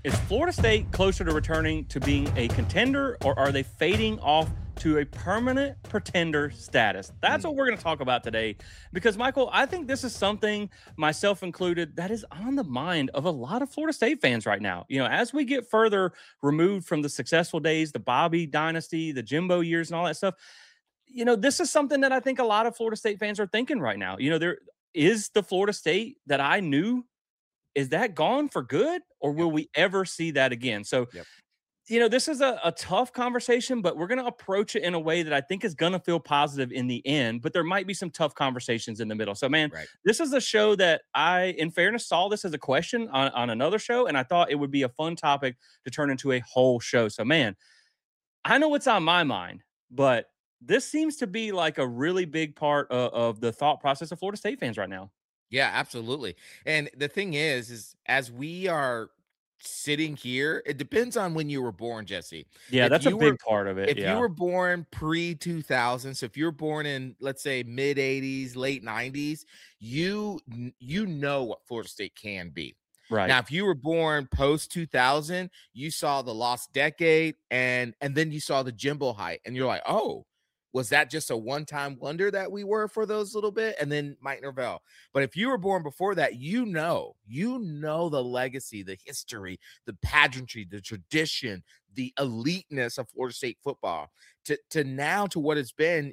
Is Florida State closer to returning to being a contender, or are they fading off to a permanent pretender status? That's Mm. what we're going to talk about today. Because, Michael, I think this is something, myself included, that is on the mind of a lot of Florida State fans right now. As we get further removed from the successful days, the Bobby dynasty, the Jimbo years, and all that stuff, this is something that I think a lot of Florida State fans are thinking right now. There is the Florida State that I knew, is that gone for good, or Yep. will we ever see that again? So, Yep. this is a tough conversation, but we're going to approach it in a way that I think is going to feel positive in the end. But there might be some tough conversations in the middle. So, man, Right. this is a show that I, in fairness, saw this as a question on another show, and I thought it would be a fun topic to turn into a whole show. So, man, I know what's on my mind, but this seems to be like a really big part of the thought process of Florida State fans right now. Yeah, absolutely. And the thing is as we are sitting here, it depends on when you were born, Jesse. Yeah, If that's a you were big part of it. if you Yeah. were born pre 2000, so if you were born in, let's say, mid 80s, late 90s, you know what Florida State can be. Right. Now, if you were born post 2000, you saw the lost decade and then you saw the Jimbo height and you're like, "Oh, was that just a one-time wonder that we were for those little bit?" And then Mike Norvell. But if you were born before that, you know the legacy, the history, the pageantry, the tradition, the eliteness of Florida State football. To now to what it's been,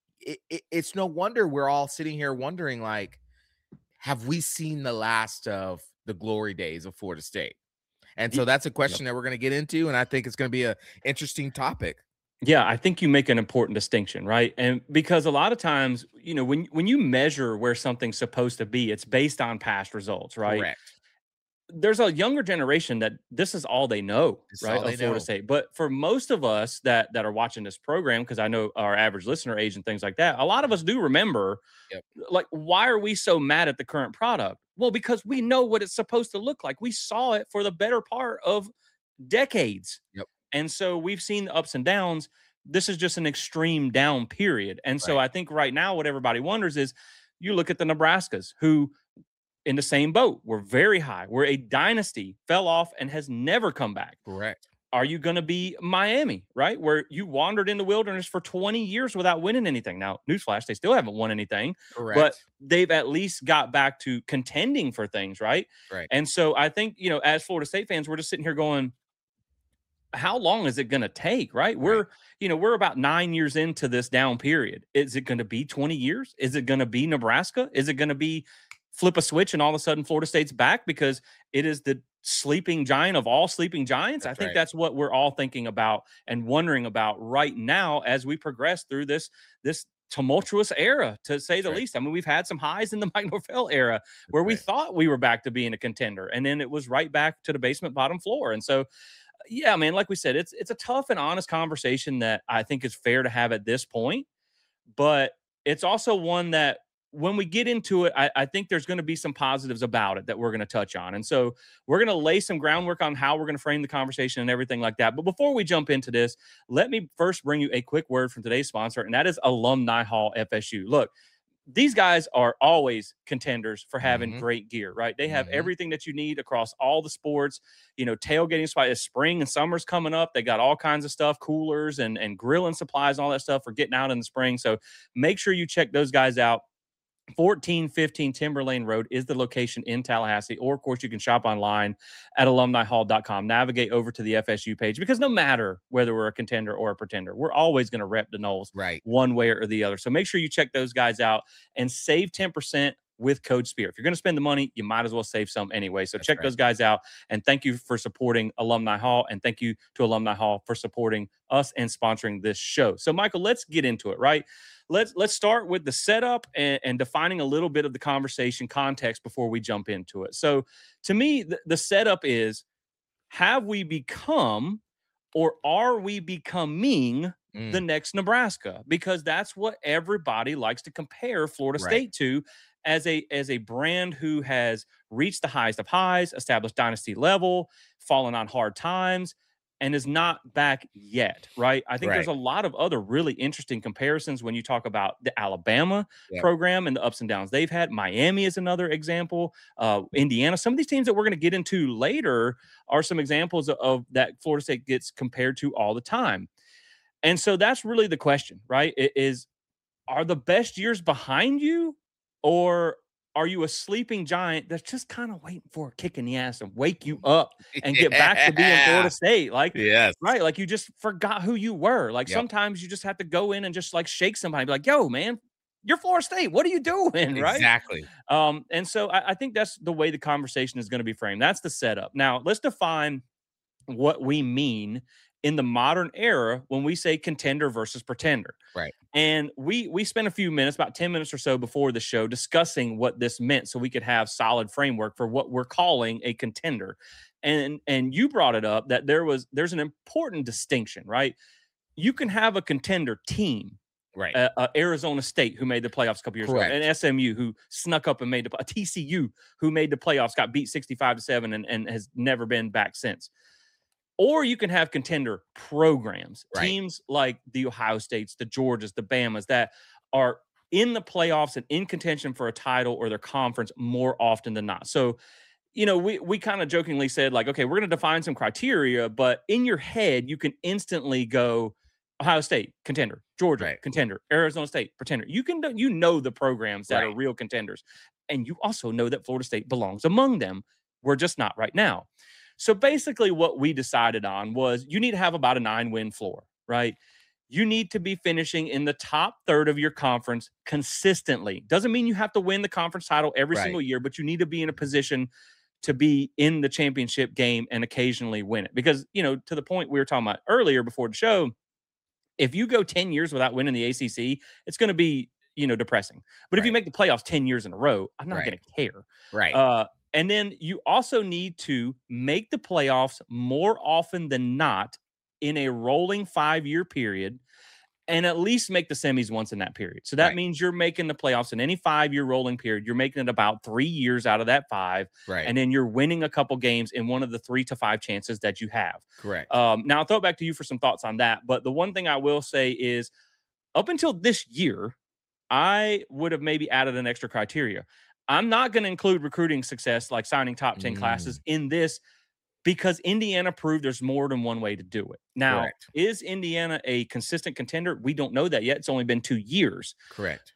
it's no wonder we're all sitting here wondering, like, have we seen the last of the glory days of Florida State? And so Ye- that's a Yep. question that we're going to get into, and I think it's going to be a interesting topic. Yeah, I think you make an important distinction, right? And because a lot of times, when you measure where something's supposed to be, it's based on past results, right? Correct. There's a younger generation that this is all they know, This is right, all of they Florida know. State. But for most of us that are watching this program, because I know our average listener age and things like that, a lot of us do remember, Yep. like, why are we so mad at the current product? Well, because we know what it's supposed to look like. We saw it for the better part of decades. Yep. And so we've seen the ups and downs. This is just an extreme down period. And so Right. I think right now, what everybody wonders is, you look at the Nebraskas, who in the same boat were very high, were a dynasty, fell off, and has never come back. Correct. Are you going to be Miami, right? Where you wandered in the wilderness for 20 years without winning anything. Now, newsflash, they still haven't won anything, but Correct. they've at least got back to contending for things, right? Right. And so I think, as Florida State fans, we're just sitting here going, how long is it going to take, right? Right. We're about 9 years into this down period. Is it going to be 20 years? Is it going to be Nebraska? Is it going to be flip a switch and all of a sudden Florida State's back because it is the sleeping giant of all sleeping giants? I That's think right. that's what we're all thinking about and wondering about right now as we progress through this tumultuous era, to say That's the right. least. I mean, we've had some highs in the Mike Norvell era where That's we right. thought we were back to being a contender, and then it was right back to the basement bottom floor. And so, yeah, man, like we said, it's a tough and honest conversation that I think is fair to have at this point, but it's also one that when we get into it, I think there's going to be some positives about it that we're going to touch on. And so we're going to lay some groundwork on how we're going to frame the conversation and everything like that. But before we jump into this, let me first bring you a quick word from today's sponsor, and that is Alumni Hall FSU. Look, these guys are always contenders for having Mhm. great gear, right? They have Mhm. everything that you need across all the sports. Tailgating spot is spring and summer's coming up. They got all kinds of stuff, coolers and grilling supplies, all that stuff for getting out in the spring. So make sure you check those guys out. 1415 Timberlane Road is the location in Tallahassee. Or, of course, you can shop online at alumnihall.com. Navigate over to the FSU page, because no matter whether we're a contender or a pretender, we're always going to rep the Knowles Right. one way or the other. So make sure you check those guys out and save 10% with code SPEAR. If you're going to spend the money, you might as well save some anyway. So That's check right. those guys out. And thank you for supporting Alumni Hall. And thank you to Alumni Hall for supporting us and sponsoring this show. So, Michael, let's get into it, right? Let's start with the setup and defining a little bit of the conversation context before we jump into it. So, to me, the setup is, have we become, or are we becoming, the Mm. next Nebraska? Because that's what everybody likes to compare Florida Right. State to, as a brand who has reached the highest of highs, established dynasty level, fallen on hard times. and is not back yet, right? I think there's Right. a lot of other really interesting comparisons when you talk about the Alabama Yep. program and the ups and downs they've had. Miami is another example. Indiana, some of these teams that we're going to get into later are some examples of that Florida State gets compared to all the time. And so that's really the question, right? It is, are the best years behind you, or are you a sleeping giant that's just kind of waiting for a kick in the ass and wake you up and get back to being Yeah. Florida State? Like, Yes. right, like you just forgot who you were. Like Yep. sometimes you just have to go in and just like shake somebody, be like, "Yo, man, you're Florida State. What are you doing?" Right? Exactly. And so I think that's the way the conversation is going to be framed. That's the setup. Now let's define what we mean in the modern era when we say contender versus pretender. Right. And we spent a few minutes, about 10 minutes or so before the show, discussing what this meant so we could have solid framework for what we're calling a contender. And you brought it up that there's an important distinction, right? You can have a contender team, Right. Arizona State, who made the playoffs a couple years Correct. ago, and SMU, who snuck up and made a TCU, who made the playoffs, got beat 65-7, and has never been back since. Or you can have contender programs, Right. teams like the Ohio States, the Georgias, the Bamas that are in the playoffs and in contention for a title or their conference more often than not. So, we kind of jokingly said, like, okay, we're going to define some criteria, but in your head, you can instantly go Ohio State, contender, Georgia, Right. contender, Arizona State, pretender. You know the programs that are Right. real contenders. And you also know that Florida State belongs among them. We're just not right now. So basically, what we decided on was you need to have about a 9-win floor, right? You need to be finishing in the top third of your conference consistently. Doesn't mean you have to win the conference title every Right. single year, but you need to be in a position to be in the championship game and occasionally win it. Because, to the point we were talking about earlier before the show, if you go 10 years without winning the ACC, it's going to be, depressing. But if you Right. make the playoffs 10 years in a row, I'm not Right. going to care. Right. And then you also need to make the playoffs more often than not in a rolling 5-year period, and at least make the semis once in that period. So that Right. means you're making the playoffs in any 5-year rolling period. You're making it about 3 years out of that 5. Right. And then you're winning a couple games in one of the 3 to 5 chances that you have. Correct. Now I'll throw it back to you for some thoughts on that. But the one thing I will say is, up until this year, I would have maybe added an extra criteria. I'm not going to include recruiting success, like signing top 10 classes, in this, because Indiana proved there's more than one way to do it. Now, Correct. is Indiana a consistent contender? We don't know that yet. It's only been 2 years. Correct.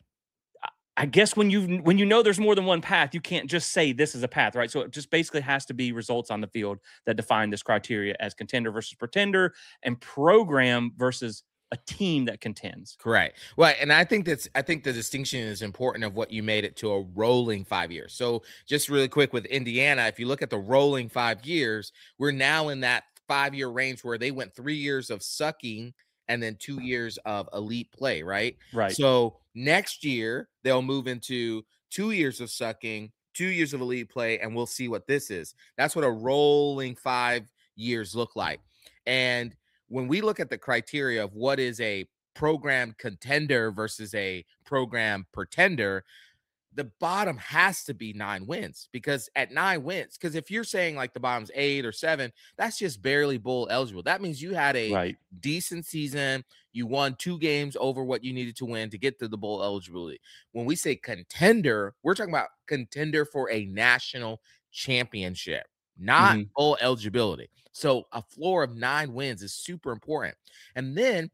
I guess when you know there's more than one path, you can't just say this is a path, right? So it just basically has to be results on the field that define this criteria as contender versus pretender, and program versus a team that contends. Correct. Well, and I think the distinction is important of what you made it to a rolling 5 years. So just really quick with Indiana, if you look at the rolling 5 years, we're now in that 5-year range where they went 3 years of sucking and then 2 years of elite play, right? Right. So next year they'll move into 2 years of sucking, 2 years of elite play, and we'll see what this is. That's what a rolling 5 years look like. And when we look at the criteria of what is a program contender versus a program pretender, the bottom has to be 9 wins, because at 9 wins, because if you're saying like the bottom's 8 or 7, that's just barely bowl eligible. That means you had a Right. decent season. You won 2 games over what you needed to win to get to the bowl eligibility. When we say contender, we're talking about contender for a national championship, not bowl eligibility. So a floor of 9 wins is super important. And then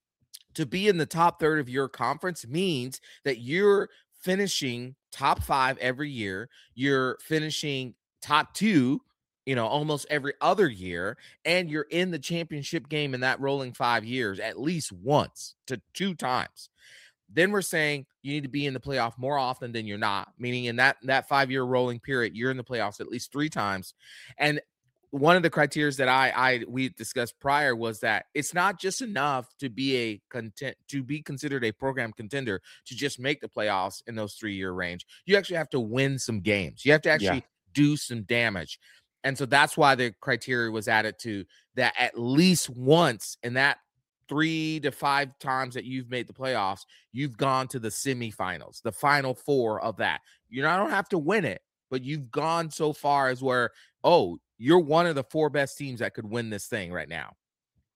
to be in the top third of your conference means that you're finishing top 5 every year. You're finishing top 2, almost every other year. And you're in the championship game in that rolling 5 years at least once to 2 times. Then we're saying you need to be in the playoff more often than you're not, meaning in that 5-year rolling period, you're in the playoffs at least 3 times. And one of the criteria that we discussed prior was that it's not just enough to be considered a program contender to just make the playoffs in those 3-year range. You actually have to win some games. You have to actually do some damage. And so that's why the criteria was added to that. At least once in that 3 to 5 times that you've made the playoffs, you've gone to the semifinals, the final 4 of that. You don't have to win it, but you've gone so far as where, oh, you're one of the 4 best teams that could win this thing right now.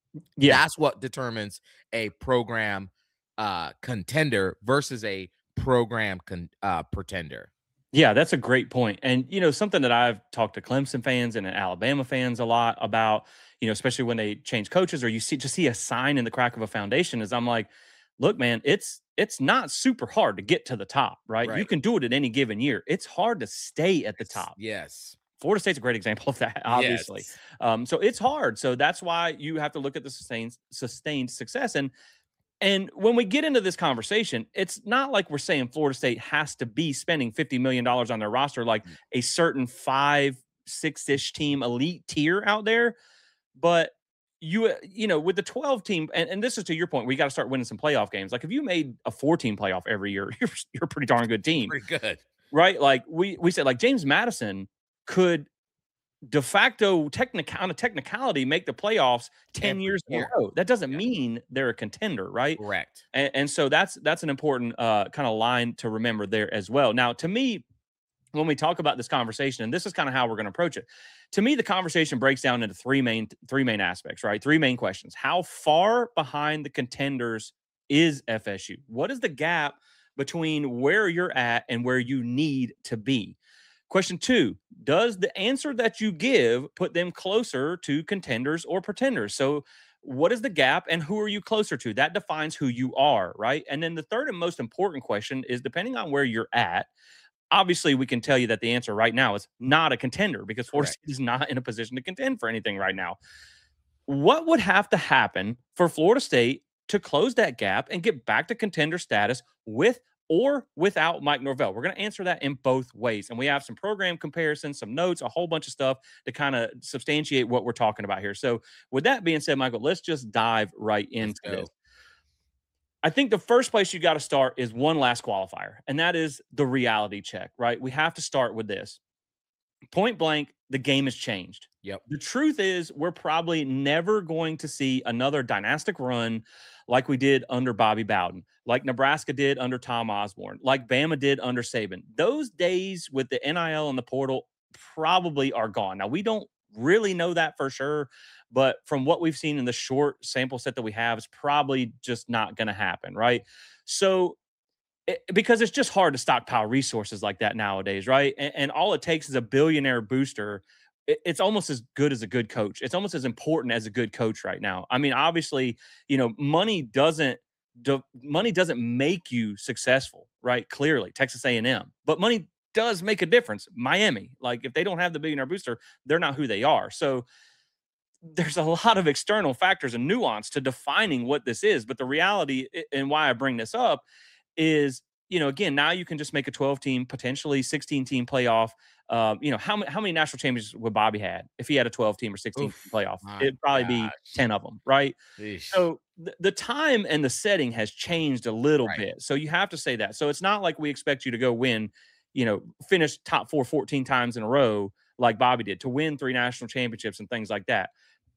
Yeah. That's what determines a program contender versus a program pretender. Yeah, that's a great point. And, something that I've talked to Clemson fans and Alabama fans a lot about, especially when they change coaches or you see a sign in the crack of a foundation is I'm like, look, man, it's not super hard to get to the top, right? You Right. can do it at any given year. It's hard to stay at the top. Yes. Florida State's a great example of that, obviously. Yes. So it's hard. So that's why you have to look at the sustained success. And when we get into this conversation, it's not like we're saying Florida State has to be spending $50 million on their roster like a certain 5, 6-ish team elite tier out there. But with the 12 team, and this is to your point, we got to start winning some playoff games. Like if you made a 4-team playoff every year, you're a pretty darn good team. Pretty good. Right? Like we said, like James Madison could de facto on a technicality make the playoffs 10 Every years in a year. row. That doesn't mean they're a contender, right? Correct. And so that's an important kind of line to remember there as well. Now, to me, when we talk about this conversation, and this is kind of how we're going to approach it, to me, the conversation breaks down into three main aspects, right? Three main questions. How far behind the contenders is FSU? What is the gap between where you're at and where you need to be? Question 2, does the answer that you give put them closer to contenders or pretenders? So what is the gap and who are you closer to? That defines who you are, right? And then the third and most important question is depending on where you're at, obviously we can tell you that the answer right now is not a contender because Florida State is not in a position to contend for anything right now. What would have to happen for Florida State to close that gap and get back to contender status with or without Mike Norvell? We're going to answer that in both ways. And we have some program comparisons, some notes, a whole bunch of stuff to kind of substantiate what we're talking about here. So with that being said, Michael, let's just dive right into this. I think the first place you got to start is one last qualifier, and that is the reality check, right? We have to start with this. Point blank, the game has changed. Yep. The truth is, we're probably never going to see another dynastic run like we did under Bobby Bowden, like Nebraska did under Tom Osborne, like Bama did under Saban. Those days with the NIL and the portal probably are gone. Now, we don't really know that for sure, but from what we've seen in the short sample set that we have, it's probably just not going to happen, right? So because it's just hard to stockpile resources like that nowadays, right? And all it takes is a billionaire booster. It's almost as good as a good coach. It's almost as important as a good coach right now. I mean, obviously, money doesn't make you successful, right? Clearly, Texas A&M, but money does make a difference. Miami, like if they don't have the billionaire booster, they're not who they are. So there's a lot of external factors and nuance to defining what this is. But the reality and why I bring this up is, again, now you can just make a 12-team, potentially 16-team playoff. How many national championships would Bobby had if he had a 12-team or 16-team playoff? It'd probably be 10 of them, right? Eesh. So the time and the setting has changed a little bit. So you have to say that. So it's not like we expect you to go win, finish top 4 14 times in a row like Bobby did, to win 3 national championships and things like that.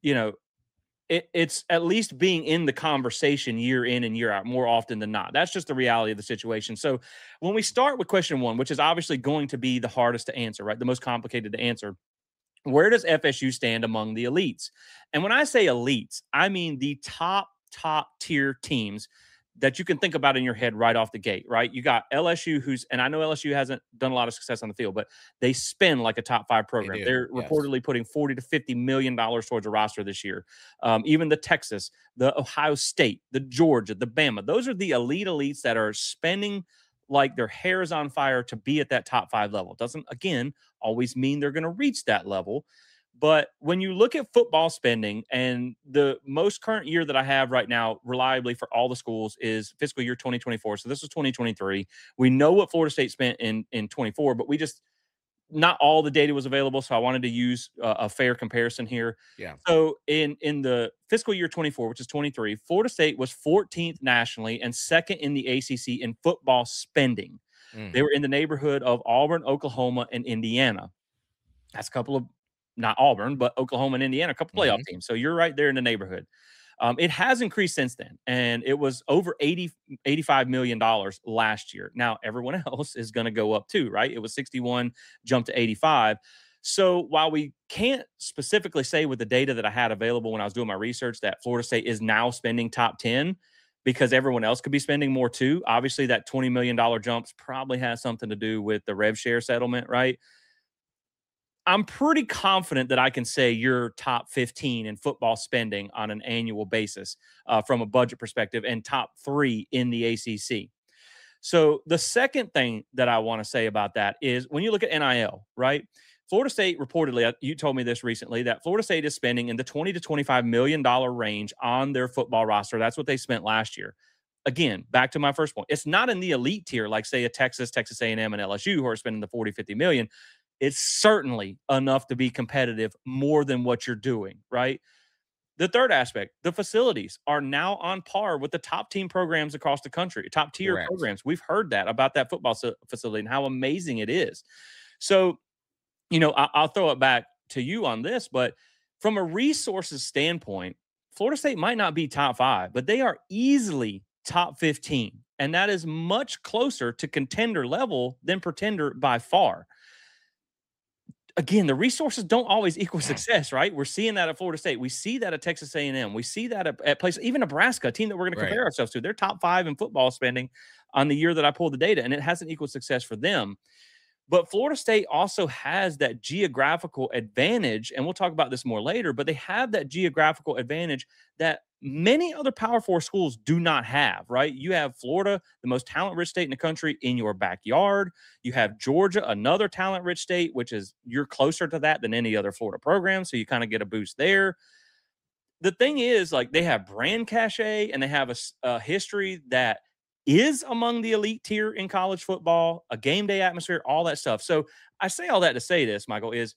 It's at least being in the conversation year in and year out more often than not. That's just the reality of the situation. So when we start with question 1, which is obviously going to be the hardest to answer, right? The most complicated to answer. Where does FSU stand among the elites? And when I say elites, I mean the top tier teams that you can think about in your head right off the gate, right? You got LSU, and I know LSU hasn't done a lot of success on the field, but they spend like a top 5 program. They're reportedly putting $40 to $50 million towards a roster this year. Even the Texas, the Ohio State, the Georgia, the Bama, those are the elite elites that are spending like their hair is on fire to be at that top 5 level. Doesn't, again, always mean they're going to reach that level. But when you look at football spending, and the most current year that I have right now, reliably for all the schools, is fiscal year 2024. So this is 2023. We know what Florida State spent in 24, but not all the data was available. So I wanted to use a fair comparison here. Yeah. So in the fiscal year 24, which is 23, Florida State was 14th nationally and second in the ACC in football spending. They were in the neighborhood of Auburn, Oklahoma, and Indiana. That's a couple of, not Auburn, but Oklahoma and Indiana, a couple playoff teams. So you're right there in the neighborhood. It has increased since then, and it was over $85 million last year. Now, everyone else is going to go up too, right? It was 61, jumped to 85. So while we can't specifically say with the data that I had available when I was doing my research that Florida State is now spending top 10 because everyone else could be spending more too. Obviously, that $20 million jumps probably has something to do with the rev share settlement, right? I'm pretty confident that I can say you're top 15 in football spending on an annual basis from a budget perspective and top 3 in the ACC. So the second thing that I want to say about that is when you look at NIL, right? Florida State reportedly, you told me this recently, that Florida State is spending in the $20 to $25 million range on their football roster. That's what they spent last year. Again, back to my first point. It's not in the elite tier, like say a Texas, Texas A&M, and LSU who are spending the 40, 50 million. It's certainly enough to be competitive more than what you're doing, right? The third aspect, the facilities are now on par with the top team programs across the country, top tier Correct. programs. We've heard that about that football facility and how amazing it is. So, you know, I'll throw it back to you on this, but from a resources standpoint, Florida State might not be top 5, but they are easily top 15. And that is much closer to contender level than pretender by far. Again, the resources don't always equal success, right? We're seeing that at Florida State. We see that at Texas A&M. We see that at places, even Nebraska, a team that we're going to compare ourselves to. They're top 5 in football spending on the year that I pulled the data, and it hasn't equaled success for them. But Florida State also has that geographical advantage, and we'll talk about this more later, but they have that geographical advantage that many other Power 4 schools do not have, right? You have Florida, the most talent-rich state in the country, in your backyard. You have Georgia, another talent-rich state, which is you're closer to that than any other Florida program, so you kind of get a boost there. The thing is, like, they have brand cachet, and they have a history that is among the elite tier in college football, a game day atmosphere, all that stuff. So I say all that to say this, Michael, is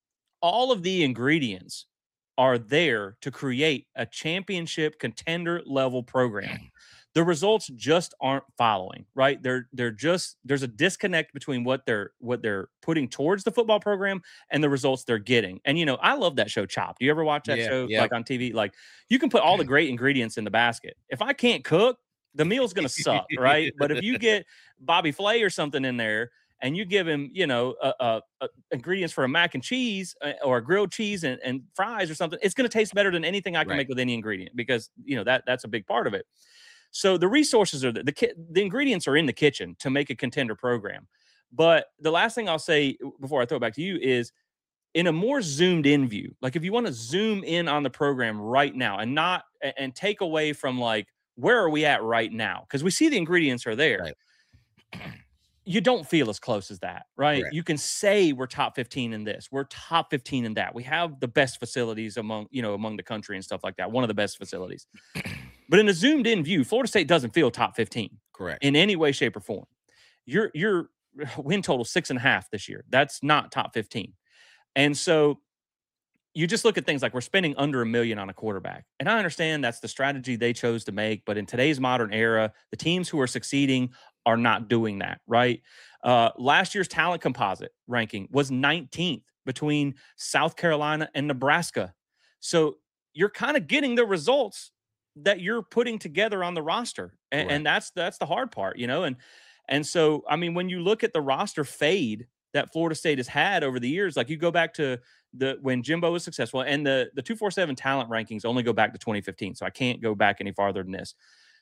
all of the ingredients are there to create a championship contender level program. The results just aren't following, right? They're just there's a disconnect between what they're putting towards the football program and the results they're getting. And you know, I love that show Chopped. Do you ever watch that show like on TV? Like you can put all the great ingredients in the basket. If I can't cook, the meal's going to suck, right? But if you get Bobby Flay or something in there and you give him, you know, ingredients for a mac and cheese or a grilled cheese and fries or something, it's going to taste better than anything I can make with any ingredient because, you know, that's a big part of it. So the resources are the ingredients are in the kitchen to make a contender program. But the last thing I'll say before I throw it back to you is in a more zoomed in view, like if you want to zoom in on the program right now and take away from like, where are we at right now? Because we see the ingredients are there. Right. You don't feel as close as that, right? Correct. You can say we're top 15 in this, we're top 15 in that. We have the best facilities among the country and stuff like that. One of the best facilities. But in a zoomed in view, Florida State doesn't feel top 15. Correct. In any way, shape, or form. Your win total 6.5 this year. That's not top 15. And so you just look at things like we're spending under $1 million on a quarterback. And I understand that's the strategy they chose to make. But in today's modern era, the teams who are succeeding are not doing that, right? Last year's talent composite ranking was 19th between South Carolina and Nebraska. So you're kind of getting the results that you're putting together on the roster. And that's the hard part, you know? And so, I mean, when you look at the roster fade that Florida State has had over the years, like you go back to when Jimbo was successful, and the 247 talent rankings only go back to 2015. So I can't go back any farther than this.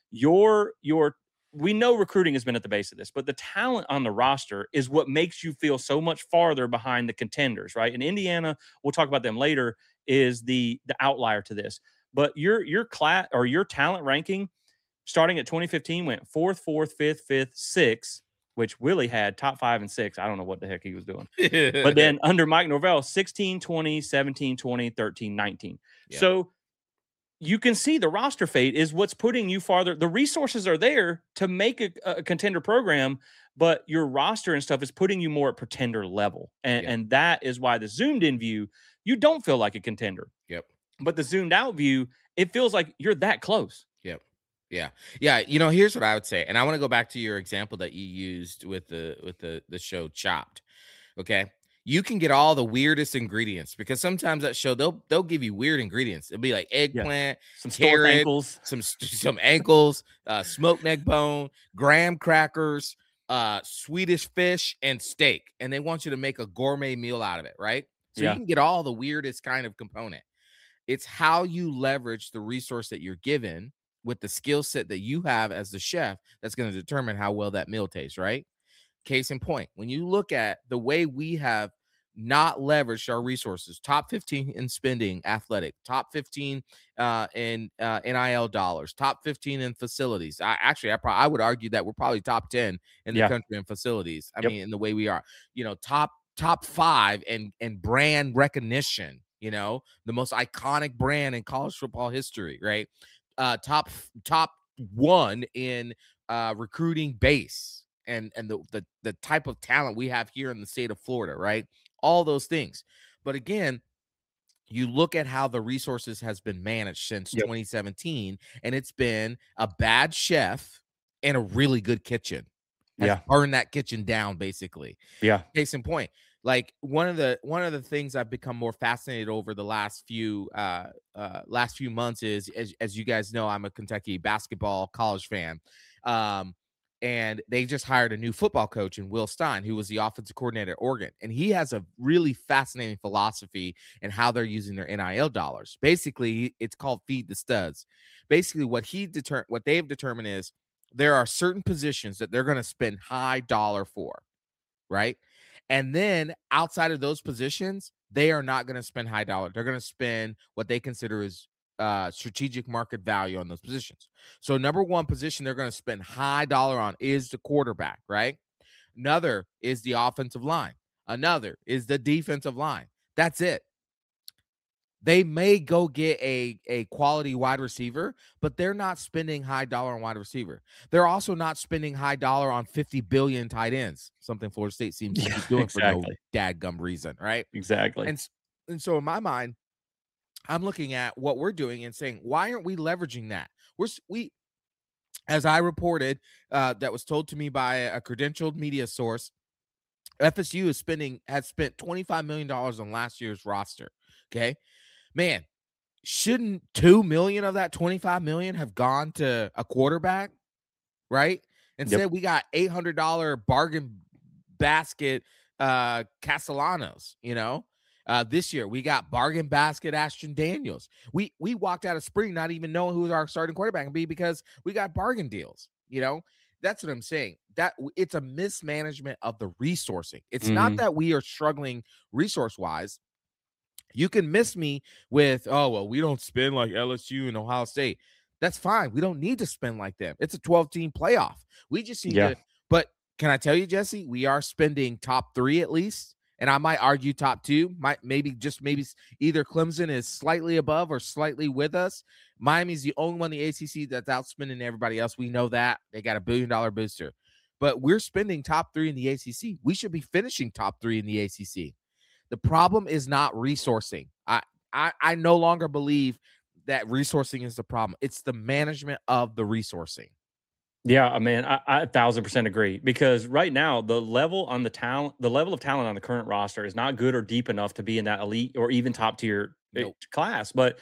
We know recruiting has been at the base of this, but the talent on the roster is what makes you feel so much farther behind the contenders, right? And Indiana, we'll talk about them later, is the outlier to this. But your class or your talent ranking starting at 2015 went 4th, 4th, 5th, 5th, 6th, which Willie had top 5 and 6. I don't know what the heck he was doing. But then under Mike Norvell, 16, 20, 17, 20, 13, 19. Yeah. So you can see the roster fade is what's putting you farther. The resources are there to make a contender program, but your roster and stuff is putting you more at pretender level. And that is why the zoomed in view, you don't feel like a contender. Yep. But the zoomed out view, it feels like you're that close. Yep. Yeah. You know, here's what I would say. And I want to go back to your example that you used with the show Chopped. Okay. You can get all the weirdest ingredients because sometimes that show they'll give you weird ingredients. It'll be like eggplant, some carrot, ankles, some ankles, smoked neck bone, graham crackers, Swedish fish and steak, and they want you to make a gourmet meal out of it, right? So you Yeah. can get all the weirdest kind of component. It's how you leverage the resource that you're given with the skill set that you have as the chef that's going to determine how well that meal tastes, right? Case in point, when you look at the way we have not leveraged our resources, top 15 in spending athletic, top 15 in NIL dollars, top 15 in facilities. I would argue that we're probably top 10 in the Yeah. country in facilities. I Yep. mean, in the way we are, top 5 and brand recognition, the most iconic brand in college football history, right? Top 1 in recruiting base and the type of talent we have here in the state of Florida, right? All those things. But again, you look at how the resources has been managed since Yep. 2017, and it's been a bad chef and a really good kitchen has Yeah. burned that kitchen down, basically. Yeah. Case in point, like one of the things I've become more fascinated over the last few months is, as you guys know, I'm a Kentucky basketball college fan. And they just hired a new football coach in Will Stein, who was the offensive coordinator at Oregon. And he has a really fascinating philosophy in how they're using their NIL dollars. Basically, it's called Feed the Studs. Basically, what they've determined is there are certain positions that they're going to spend high dollar for, right? And then outside of those positions, they are not going to spend high dollar. They're going to spend what they consider is strategic market value on those positions. So number one position they're going to spend high dollar on is the quarterback, right? Another is the offensive line. Another is the defensive line. That's it. They may go get a quality wide receiver, but they're not spending high dollar on wide receiver. They're also not spending high dollar on 50 billion tight ends, something Florida State seems to be doing for no Exactly. dadgum reason, right? Exactly. And so in my mind, I'm looking at what we're doing and saying, why aren't we leveraging that? We as I reported, that was told to me by a credentialed media source, FSU has spent $25 million on last year's roster. Okay, man, shouldn't 2 million of that 25 million have gone to a quarterback, right? Yep. Instead, we got $800 bargain basket Castellanos, this year we got bargain basket Ashton Daniels. We walked out of spring not even knowing who our starting quarterback would be because we got bargain deals. That's what I'm saying. That it's a mismanagement of the resourcing. It's not that we are struggling resource wise. You can miss me with, oh, well, we don't spend like LSU and Ohio State. That's fine. We don't need to spend like them. It's a 12-team playoff. We just need Yeah. to. But can I tell you, Jesse, we are spending top 3 at least. And I might argue top 2. Maybe either Clemson is slightly above or slightly with us. Miami's the only one in the ACC that's outspending everybody else. We know that. They got $1 billion booster. But we're spending top 3 in the ACC. We should be finishing top 3 in the ACC. The problem is not resourcing. I no longer believe that resourcing is the problem. It's the management of the resourcing. Yeah, I mean, I 1,000% agree because right now the level of talent on the current roster is not good or deep enough to be in that elite or even top tier class. But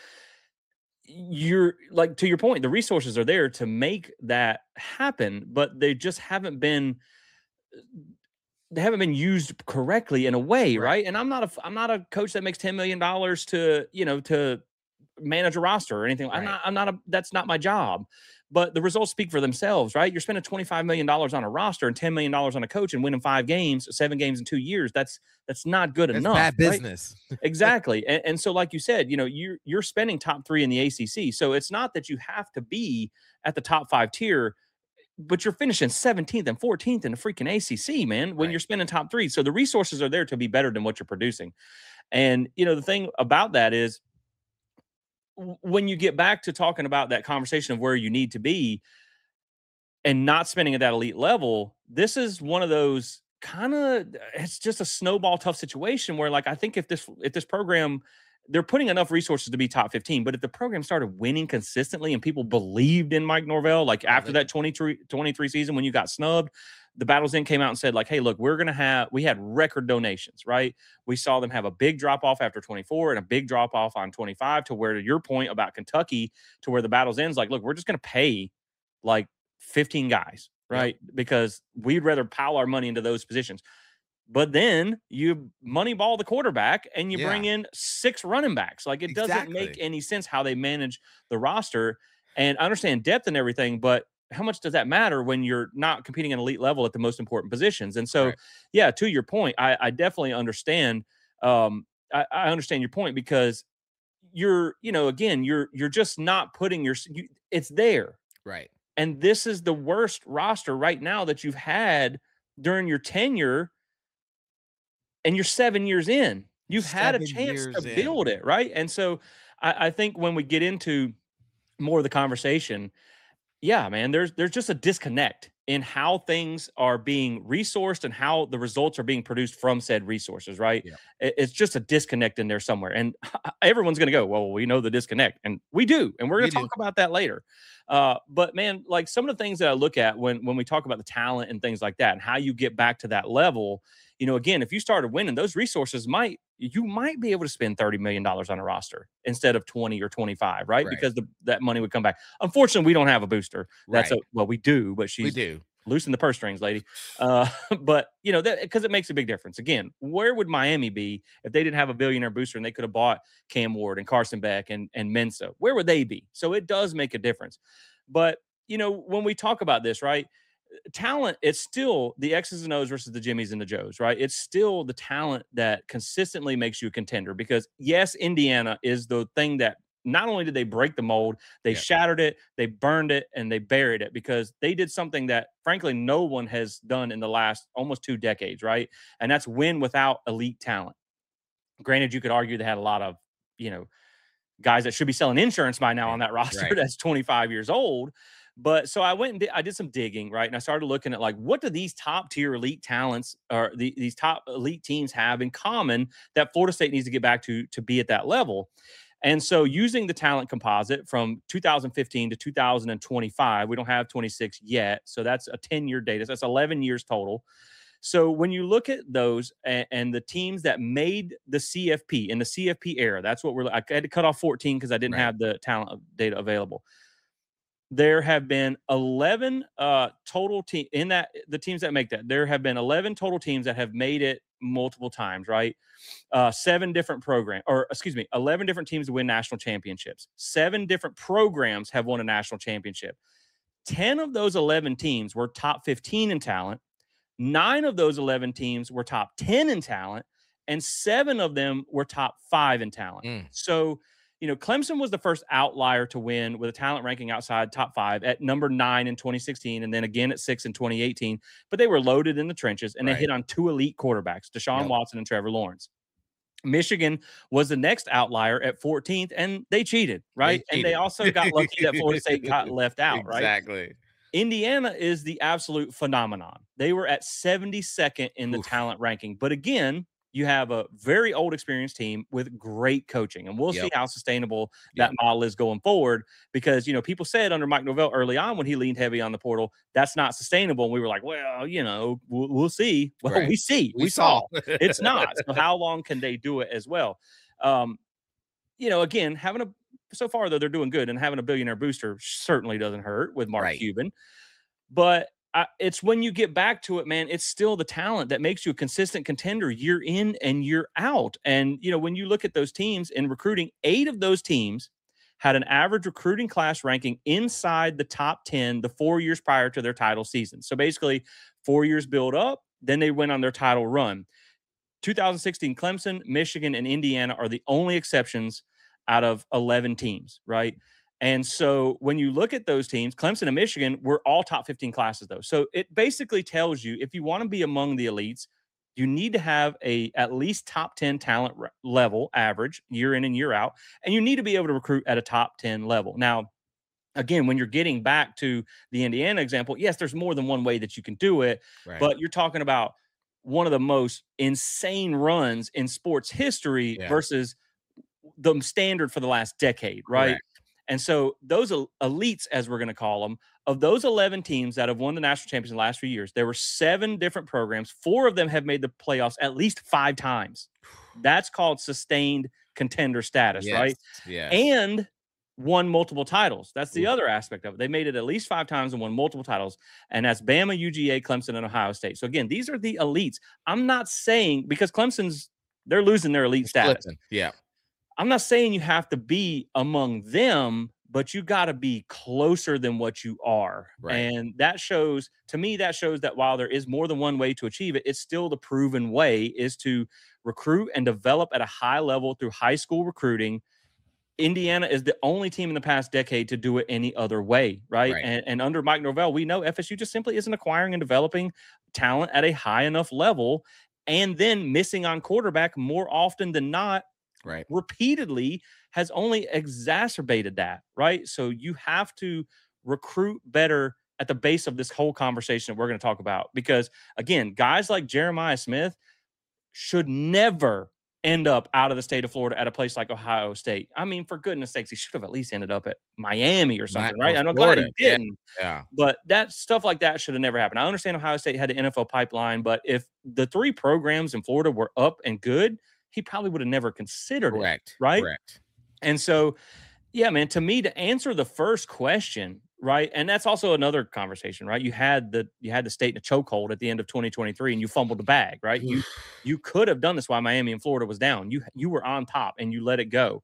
you're like, to your point, the resources are there to make that happen, but they just haven't been used correctly in a way, right? And I'm not a coach that makes $10 million to manage a roster or anything. Right. That's not my job. But the results speak for themselves, right? You're spending $25 million on a roster and $10 million on a coach and winning 7 games in 2 years. That's not good That's enough. bad right? business. Exactly. And so, like you said, you're spending top 3 in the ACC. So it's not that you have to be at the top 5 tier, but you're finishing 17th and 14th in the freaking ACC, man, when you're spending top 3. So the resources are there to be better than what you're producing. And, the thing about that is, when you get back to talking about that conversation of where you need to be and not spending at that elite level, this is one of those it's just a snowball tough situation where, like, I think if this program, they're putting enough resources to be top 15, but if the program started winning consistently and people believed in Mike Norvell, like after that 23 season when you got snubbed, the Battles End came out and said, like, hey, look, we had record donations, right? We saw them have a big drop off after 24 and a big drop off on 25, to where, to your point about Kentucky, to where the Battles End's like, look, we're just going to pay like 15 guys right? Because we'd rather pile our money into those positions. But then you money ball the quarterback and you bring in 6 running backs. Like, it doesn't make Exactly. any sense how they manage the roster. And I understand depth and everything, but how much does that matter when you're not competing at elite level at the most important positions? And so, Right. yeah, to your point, I definitely understand. I understand your point because again, you're just not putting it's there. Right. And this is the worst roster right now that you've had during your tenure, and you're 7 years in. You've had a 7 chance to years in. build it, right? And so I think when we get into more of the conversation, yeah, man, there's just a disconnect in how things are being resourced and how the results are being produced from said resources, right? Yeah. It's just a disconnect in there somewhere. And everyone's going to go, well, we know the disconnect. And we do. And we're going We to do. talk about that later. But man, like some of the things that I look at when we talk about the talent and things like that and how you get back to that level, again, if you started winning, those resources you might be able to spend $30 million on a roster instead of 20 or 25, right? Right. Because that money would come back. Unfortunately, we don't have a booster. Right. Well, we do, but We she's do. loosen the purse strings, lady. But that because it makes a big difference. Again, where would Miami be if they didn't have a billionaire booster and they could have bought Cam Ward and Carson Beck and Mensa? Where would they be? So it does make a difference. But when we talk about this, right? Talent, it's still the X's and O's versus the Jimmys and the Joes, right? It's still the talent that consistently makes you a contender because, yes, Indiana is the thing that not only did they break the mold, they Yeah. shattered it, they burned it, and they buried it because they did something that, frankly, no one has done in the last almost 2 decades, right? And that's win without elite talent. Granted, you could argue they had a lot of, guys that should be selling insurance by now on that roster Right. that's 25 years old. But so I went and I did some digging, right? And I started looking at like, what do these top tier elite talents or these top elite teams have in common that Florida State needs to get back to be at that level? And so using the talent composite from 2015 to 2025, we don't have 26 yet. So that's a 10-year data. So that's 11 years total. So when you look at those and the teams that made the CFP in the CFP era, that's what I had to cut off 14 because I didn't Right. have the talent data available. There have been 11 total team in that the teams that make that. There have been 11 total teams that have made it multiple times, right? 7 different programs, or excuse me, 11 different teams to win national championships. 7 different programs have won a national championship. 10 of those 11 teams were top 15 in talent. 9 of those 11 teams were top 10 in talent, and 7 of them were top 5 in talent. So, Clemson was the first outlier to win with a talent ranking outside top 5 at number 9 in 2016, and then again at 6 in 2018. But they were loaded in the trenches, and they hit on 2 elite quarterbacks, Deshaun Watson and Trevor Lawrence. Michigan was the next outlier at 14th, and they cheated, right? And they also got lucky that Florida State got left out, right? Exactly. Indiana is the absolute phenomenon. They were at 72nd in the talent ranking. But again, you have a very old experienced team with great coaching. And we'll see how sustainable that model is going forward because, people said under Mike Norvell early on when he leaned heavy on the portal, that's not sustainable. And we were like, well, we'll see. Well, we see. We saw. It's not. So how long can they do it as well? Again, so far, though, they're doing good, and having a billionaire booster certainly doesn't hurt with Mark Cuban. But it's when you get back to it, man, it's still the talent that makes you a consistent contender year in and year out. And, when you look at those teams in recruiting, 8 of those teams had an average recruiting class ranking inside the top 10 the 4 years prior to their title season. So basically, 4 years build up, then they went on their title run. 2016, Clemson, Michigan, and Indiana are the only exceptions out of 11 teams, right? And so when you look at those teams, Clemson and Michigan were all top 15 classes, though. So it basically tells you if you want to be among the elites, you need to have at least top 10 talent level average year in and year out, and you need to be able to recruit at a top 10 level. Now, again, when you're getting back to the Indiana example, yes, there's more than one way that you can do it, but you're talking about one of the most insane runs in sports history versus the standard for the last decade, right? Correct. And so those elites, as we're going to call them, of those 11 teams that have won the national championship in the last few years, there were 7 different programs. 4 of them have made the playoffs at least 5 times. That's called sustained contender status, right? Yes. And won multiple titles. That's the Oof. other aspect of it. They made it at least 5 times and won multiple titles. And that's Bama, UGA, Clemson, and Ohio State. So again, these are the elites. I'm not saying because they're losing their elite status. Flipping. Yeah. I'm not saying you have to be among them, but you got to be closer than what you are. Right. And that shows, to me, that while there is more than one way to achieve it, it's still the proven way is to recruit and develop at a high level through high school recruiting. Indiana is the only team in the past decade to do it any other way, right? And under Mike Norvell, we know FSU just simply isn't acquiring and developing talent at a high enough level, and then missing on quarterback more often than not, right, repeatedly has only exacerbated that, right? So you have to recruit better at the base of this whole conversation that we're going to talk about, because again, guys like Jeremiah Smith should never end up out of the state of Florida at a place like Ohio State. I mean, for goodness sakes, he should have at least ended up at Miami or something, right? I'm glad he didn't. Yeah. But that stuff like that should have never happened. I understand Ohio State had the NFL pipeline, but if the 3 programs in Florida were up and good, he probably would have never considered it, right? Correct. And so, yeah, man, to me, to answer the first question, right? And that's also another conversation, right? You had the state in a chokehold at the end of 2023 and you fumbled the bag, right? You could have done this while Miami and Florida was down. You were on top and you let it go.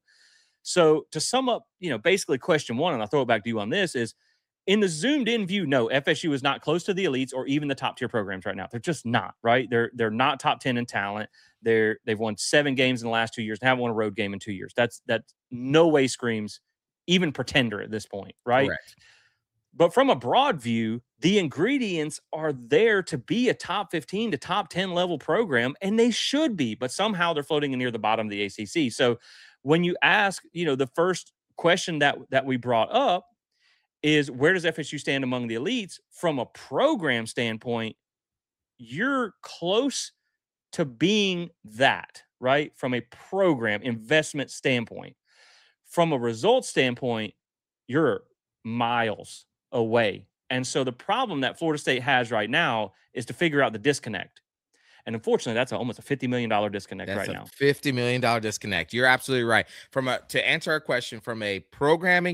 So to sum up, basically question 1, and I'll throw it back to you on this, is in the zoomed in view, no, FSU is not close to the elites or even the top tier programs right now. They're just not, right? They're not top 10 in talent. They've won 7 games in the last 2 years. They haven't won a road game in 2 years. That's no way screams even pretender at this point, right? Correct. But from a broad view, the ingredients are there to be a top 15 to top 10 level program, and they should be, but somehow they're floating near the bottom of the ACC. So when you ask, the first question that we brought up is, where does FSU stand among the elites? From a program standpoint, you're close to being that, right? From a program investment standpoint. From a results standpoint, you're miles away. And so the problem that Florida State has right now is to figure out the disconnect. And unfortunately, that's almost a $50 million disconnect right now. $50 million disconnect. You're absolutely right. To answer our question, from a program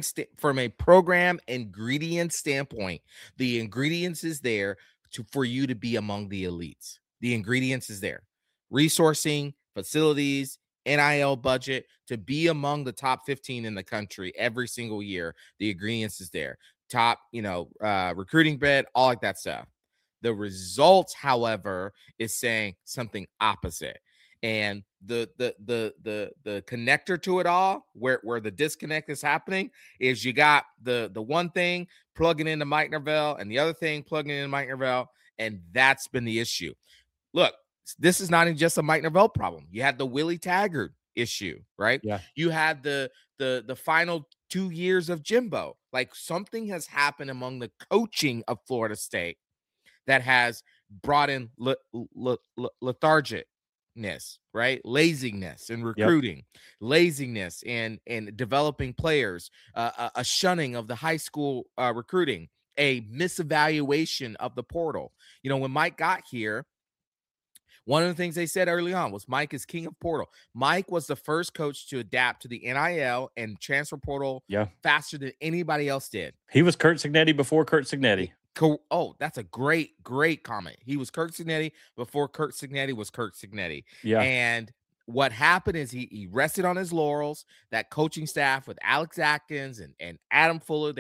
ingredient standpoint, the ingredients is there for you to be among the elites. The ingredients is there. Resourcing, facilities, NIL budget, to be among the top 15 in the country every single year. The ingredients is there. Top, recruiting bed, all like that stuff. The results, however, is saying something opposite. And the connector to it all, where the disconnect is happening, is you got the one thing plugging into Mike Norvell and the other thing plugging into Mike Norvell, and that's been the issue. Look, this is not just a Mike Norvell problem. You had the Willie Taggart issue, right? Yeah. You had the final 2 years of Jimbo. Like, something has happened among the coaching of Florida State that has brought in lethargicness, right? Laziness in recruiting, laziness in developing players, a shunning of the high school recruiting, a misevaluation of the portal. When Mike got here, one of the things they said early on was Mike is king of portal. Mike was the first coach to adapt to the NIL and transfer portal faster than anybody else did. He was Curt Cignetti before Curt Cignetti. Oh, that's a great comment. He was Curt Cignetti before Curt Cignetti was Curt Cignetti. Yeah. And what happened is he rested on his laurels. That coaching staff with Alex Atkins and Adam Fuller,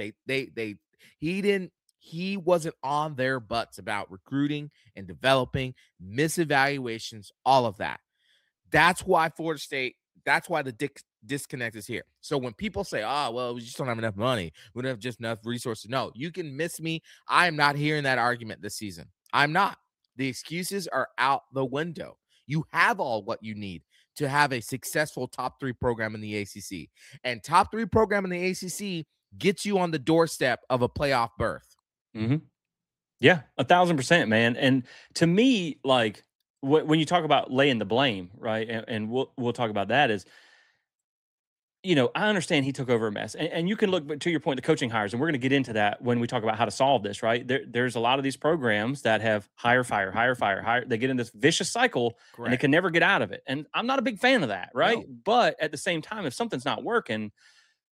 he wasn't on their butts about recruiting and developing, misevaluations, all of that. That's why Florida State, that's why the disconnect is here. So when people say, well, we just don't have enough money, we don't have just enough resources. No, you can miss me. I am not hearing that argument this season. I'm not. The excuses are out the window. You have all what you need to have a successful top 3 program in the ACC. And top 3 program in the ACC gets you on the doorstep of a playoff berth. Mm-hmm. Yeah, 1,000%, man. And to me, like, when you talk about laying the blame, right, and we'll talk about that, is, I understand he took over a mess, and you can look to your point, the coaching hires, and we're going to get into that when we talk about how to solve this, right? There's a lot of these programs that have hire, fire. They get in this vicious cycle, and they can never get out of it. And I'm not a big fan of that, right? No. But at the same time, if something's not working,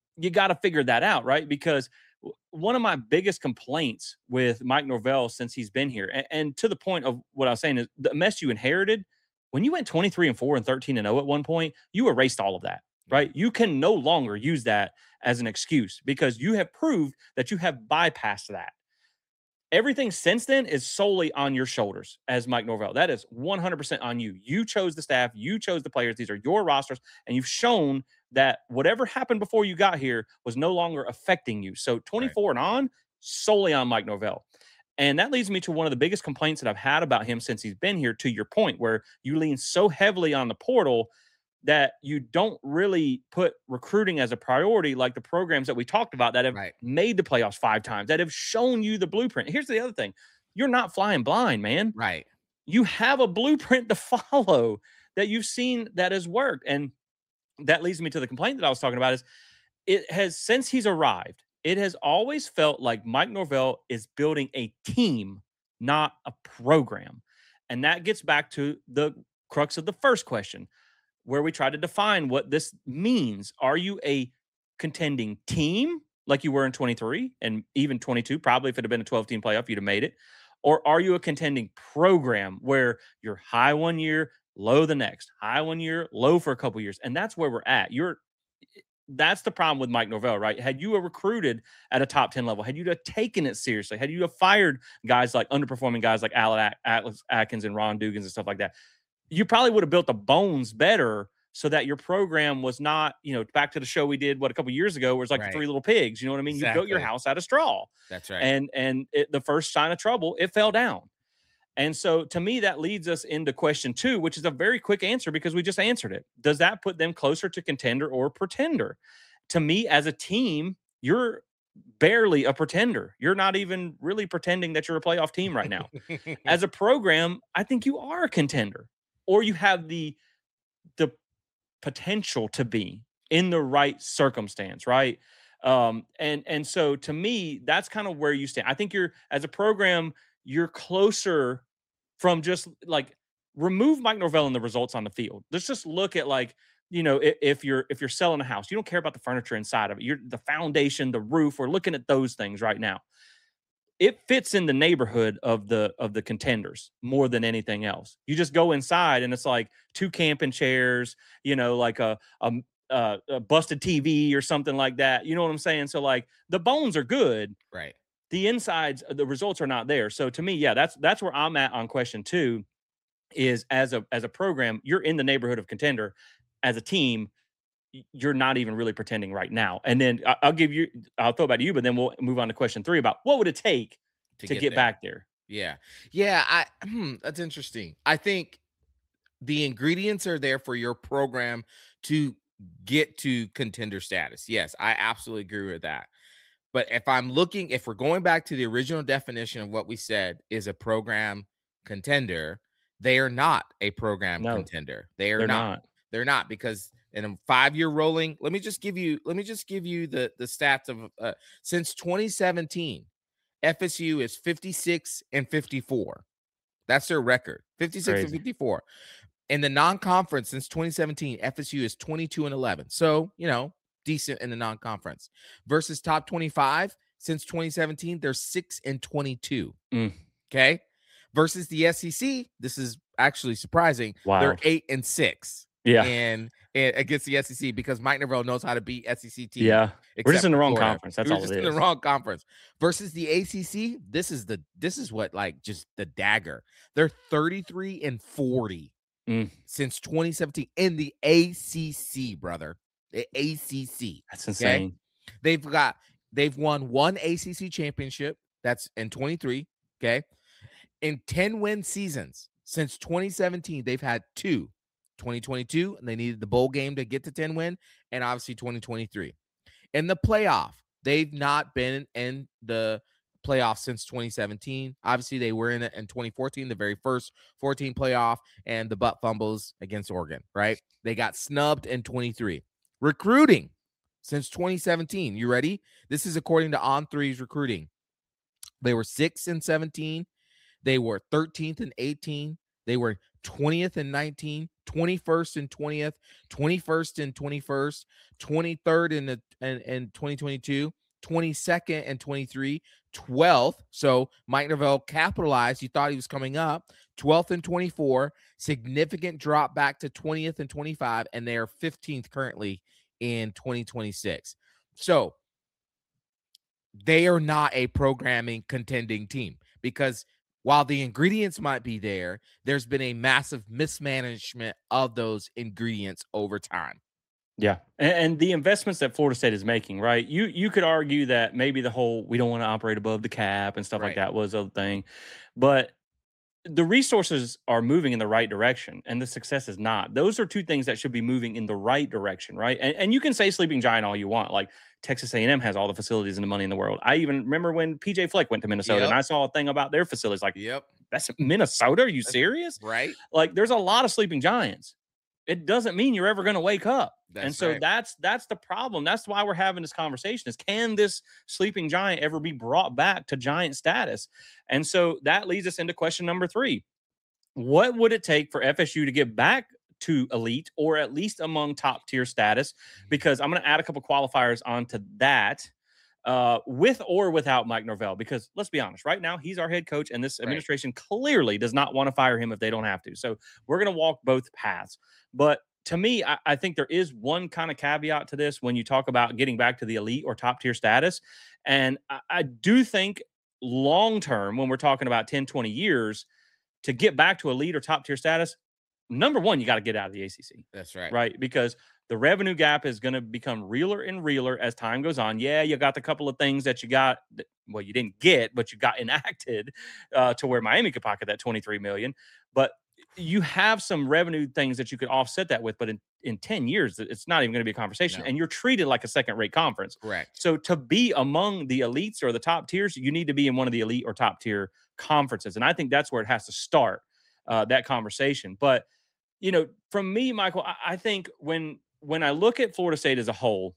you got to figure that out, right? Because one of my biggest complaints with Mike Norvell since he's been here, and to the point of what I was saying is the mess you inherited when you went 23-4 and 13-0 at one point, you erased all of that, right? You can no longer use that as an excuse because you have proved that you have bypassed that. Everything since then is solely on your shoulders as Mike Norvell. That is 100% on you. You chose the staff, you chose the players. These are your rosters, and you've shown that whatever happened before you got here was no longer affecting you. So 24 and on, solely on Mike Norvell. And that leads me to one of the biggest complaints that I've had about him since he's been here, to your point, where you lean so heavily on the portal that you don't really put recruiting as a priority like the programs that we talked about that have made the playoffs 5 times, that have shown you the blueprint. Here's the other thing. You're not flying blind, man. Right. You have a blueprint to follow that you've seen that has worked. And that leads me to the complaint that I was talking about is it has, since he's arrived, it has always felt like Mike Norvell is building a team, not a program. And that gets back to the crux of the first question, where we try to define what this means. Are you a contending team like you were in 23 and even 22? Probably if it had been a 12-team playoff, you'd have made it. Or are you a contending program where you're high one year, low the next, high one year, low for a couple years? And that's where we're at. That's the problem with Mike Norvell, right? Had you recruited at a top 10 level, had you taken it seriously, had you fired guys like underperforming guys like Alex Atkins and Ron Dugans and stuff like that, you probably would have built the bones better so that your program was not, back to the show we did, a couple years ago, where it's like the Three Little Pigs, you know what I mean? Exactly. You built your house out of straw. That's right. And the first sign of trouble, it fell down. And so to me, that leads us into question 2, which is a very quick answer because we just answered it. Does that put them closer to contender or pretender? To me, as a team, you're barely a pretender. You're not even really pretending that you're a playoff team right now. As a program, I think you are a contender, or you have the potential to be in the right circumstance, right? And so to me, that's kind of where you stand. I think you're, as a program, you're closer from just like remove Mike Norvell and the results on the field. Let's just look at if you're selling a house, you don't care about the furniture inside of it. You're the foundation, the roof. We're looking at those things right now. It fits in the neighborhood of the contenders more than anything else. You just go inside and it's like 2 camping chairs, like a busted TV or something like that. You know what I'm saying? So like the bones are good, right? The insides, the results are not there. So to me, yeah, that's where I'm at on question 2. Is as a program, you're in the neighborhood of contender. As a team, you're not even really pretending right now. And then I'll throw it back to you, but then we'll move on to question 3 about what would it take to get back there. Yeah. That's interesting. I think the ingredients are there for your program to get to contender status. Yes, I absolutely agree with that. But if we're going back to the original definition of what we said is a program contender, they are not a program contender. They're not. They're not, because in a 5-year rolling, let me just give you the stats of since 2017, FSU is 56-54. That's their record. 56-54. In the non-conference since 2017, FSU is 22-11. So, decent in the non-conference. Versus top 25 since 2017, they're 6-22. Okay. Versus the SEC, this is actually surprising. Wow. They're 8-6. Yeah. And against the SEC, because Mike Norvell knows how to beat SEC teams. Yeah. We're just in the wrong conference. That's all it is. In the wrong conference. Versus the ACC, this is what, like, just the dagger. They're 33-40 since 2017 in the ACC, brother. The ACC. That's insane. Okay? They've won 1 ACC championship. That's in 23. Okay. In 10-win seasons since 2017, they've had 2. 2022, and they needed the bowl game to get to 10-win, and obviously 2023. In the playoff, they've not been in the playoff since 2017. Obviously, they were in it in 2014, the very first 14 playoff, and the butt fumbles against Oregon, right? They got snubbed in 23. Recruiting since 2017. You ready? This is according to On3's recruiting. They were 6-17. They were 13th and 18. They were 20th and 19, 21st and 20th, 21st and 21st, 23rd in 2022, 22nd and 23, 12th. So Mike Norvell capitalized. You thought he was coming up. 12th and 24, significant drop back to 20th and 25, and they are 15th currently in 2026. So they are not a programming contending team because while the ingredients might be there, there's been a massive mismanagement of those ingredients over time. Yeah, and the investments that Florida State is making, right? You could argue that maybe the whole we don't want to operate above the cap and stuff like Right. that was a thing, but the resources are moving in the right direction and the success is not. Those are two things that should be moving in the right direction, right? And you can say sleeping giant all you want. Like Texas A&M has all the facilities and the money in the world. I even remember when PJ Fleck went to Minnesota and I saw a thing about their facilities. Like, that's Minnesota? Are you serious? Right. Like, there's a lot of sleeping giants. It doesn't mean you're ever going to wake up. And so right. that's the problem. That's why we're having this conversation is can this sleeping giant ever be brought back to giant status? And so that leads us into question number 3. What would it take for FSU to get back to elite or at least among top tier status? Because I'm going to add a couple qualifiers onto that. With or without Mike Norvell, because let's be honest, right now he's our head coach, and this administration clearly does not want to fire him if they don't have to. So we're going to walk both paths. But to me, I think there is one kind of caveat to this when you talk about getting back to the elite or top tier status. And I do think long term, when we're talking about 10, 20 years, to get back to elite or top tier status, number one, you got to get out of the ACC. That's right. Right. Because the revenue gap is going to become realer and realer as time goes on. Yeah, you got the couple of things that you got. Well, you didn't get, but you got enacted to where Miami could pocket that $23 million. But you have some revenue things that you could offset that with. But in 10 years, it's not even going to be a conversation. No. And you're treated like a second-rate conference. Correct. So to be among the elites or the top tiers, you need to be in one of the elite or top tier conferences. And I think that's where it has to start, that conversation. But, you know, from me, Michael, I think when I look at Florida State as a whole,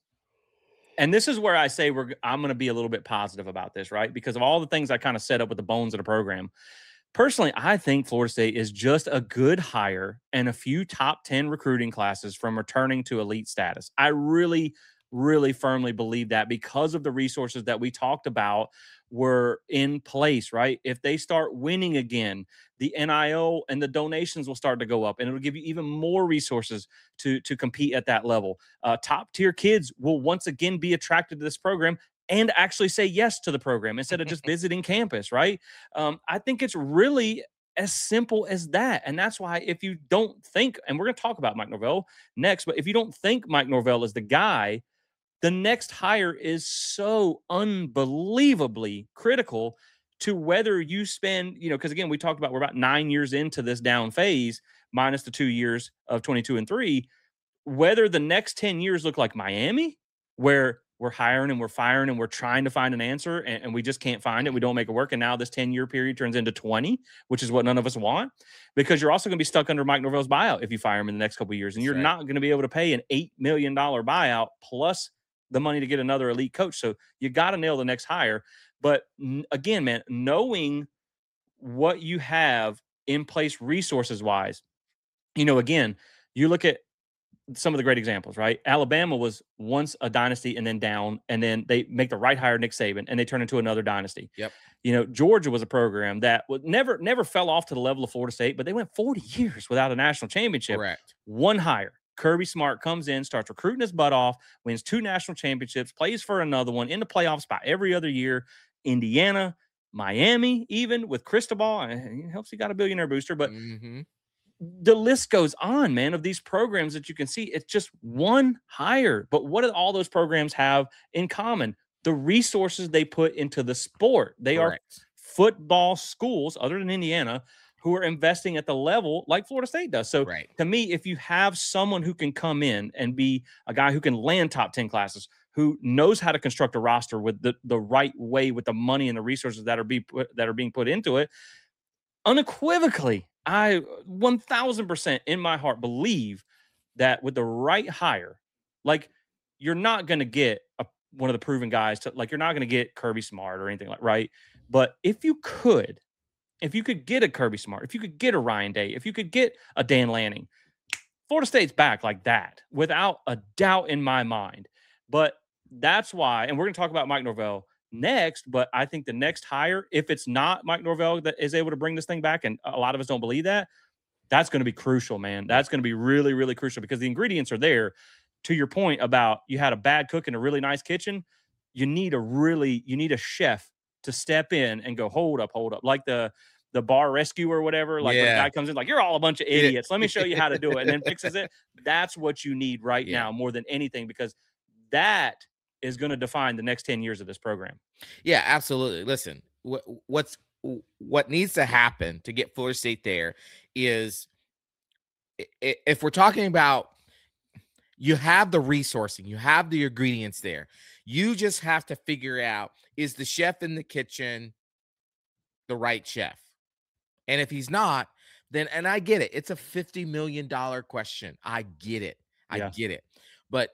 and this is where I say I'm going to be a little bit positive about this, right? Because of all the things I kind of set up with the bones of the program. Personally, I think Florida State is just a good hire and a few top 10 recruiting classes from returning to elite status. I really, really firmly believe that because of the resources that we talked about were in place, right? If they start winning again, the NIL and the donations will start to go up and it'll give you even more resources to compete at that level. Top tier kids will once again be attracted to this program and actually say yes to the program instead of just visiting campus, right? I think it's really as simple as that. And that's why if you don't think, and we're going to talk about Mike Norvell next, but if you don't think Mike Norvell is the guy, the next hire is so unbelievably critical to whether you spend, you know, because again, we talked about we're about 9 years into this down phase, minus the 2 years of 22 and 3, whether the next 10 years look like Miami, where we're hiring and we're firing and we're trying to find an answer and we just can't find it. We don't make it work. And now this 10-year period turns into 20, which is what none of us want, because you're also going to be stuck under Mike Norvell's buyout if you fire him in the next couple of years. And you're not going to be able to pay an $8 million buyout plus the money to get another elite coach. So you got to nail the next hire. But again, man, knowing what you have in place resources wise, you know, again, you look at some of the great examples, right? Alabama was once a dynasty and then down, and then they make the right hire, Nick Saban, and they turn into another dynasty. Yep. You know, Georgia was a program that never fell off to the level of Florida State, but they went 40 years without a national championship. Correct. One hire. Kirby Smart comes in, starts recruiting his butt off, wins 2 national championships, plays for another one, in the playoffs by every other year. Indiana, Miami, even with Cristobal, it helps he got a billionaire booster, but the list goes on, man, of these programs that you can see. It's just one hire. But what do all those programs have in common? The resources they put into the sport. They are football schools, other than Indiana, who are investing at the level like Florida State does. So to me, if you have someone who can come in and be a guy who can land top 10 classes, who knows how to construct a roster with the right way, with the money and the resources that are being put into it, unequivocally, I 1000% in my heart believe that with the right hire, like you're not going to get one of the proven guys to, like, you're not going to get Kirby Smart or anything like, right? But if you could get a Kirby Smart, if you could get a Ryan Day, if you could get a Dan Lanning, Florida State's back like that, without a doubt in my mind. But that's why, and we're going to talk about Mike Norvell next, but I think the next hire, if it's not Mike Norvell that is able to bring this thing back, and a lot of us don't believe that, that's going to be crucial, man. That's going to be really, really crucial because the ingredients are there. To your point about you had a bad cook in a really nice kitchen, you need a chef to step in and go, hold up, like the bar rescue or whatever. Like when a guy comes in, like, you're all a bunch of idiots. Let me show you how to do it, and then fixes it. That's what you need right now more than anything, because that is going to define the next 10 years of this program. Yeah, absolutely. Listen, what needs to happen to get Florida State there is, if we're talking about, you have the resourcing, you have the ingredients there. You just have to figure out, is the chef in the kitchen the right chef? And if he's not, then, and I get it, it's a $50 million question. I get it. I get it. But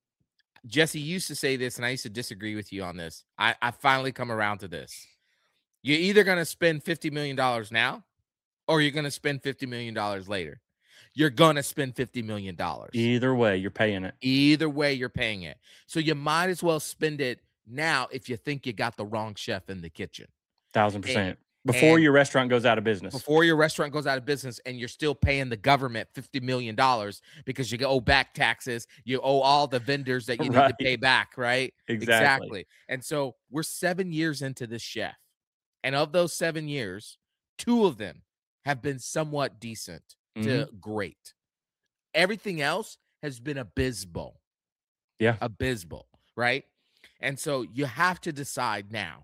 Jesse used to say this, and I used to disagree with you on this. I finally come around to this. You're either going to spend $50 million now, or you're going to spend $50 million later. You're going to spend $50 million. Either way, you're paying it. Either way, you're paying it. So you might as well spend it now if you think you got the wrong chef in the kitchen. 1,000%. Before your restaurant goes out of business. Before your restaurant goes out of business, and you're still paying the government $50 million because you owe back taxes. You owe all the vendors that you need to pay back, right? Exactly. And so we're 7 years into this chef. And of those 7 years, 2 of them have been somewhat decent to great. Everything else has been abysmal. Yeah. Abysmal, right? And so you have to decide now,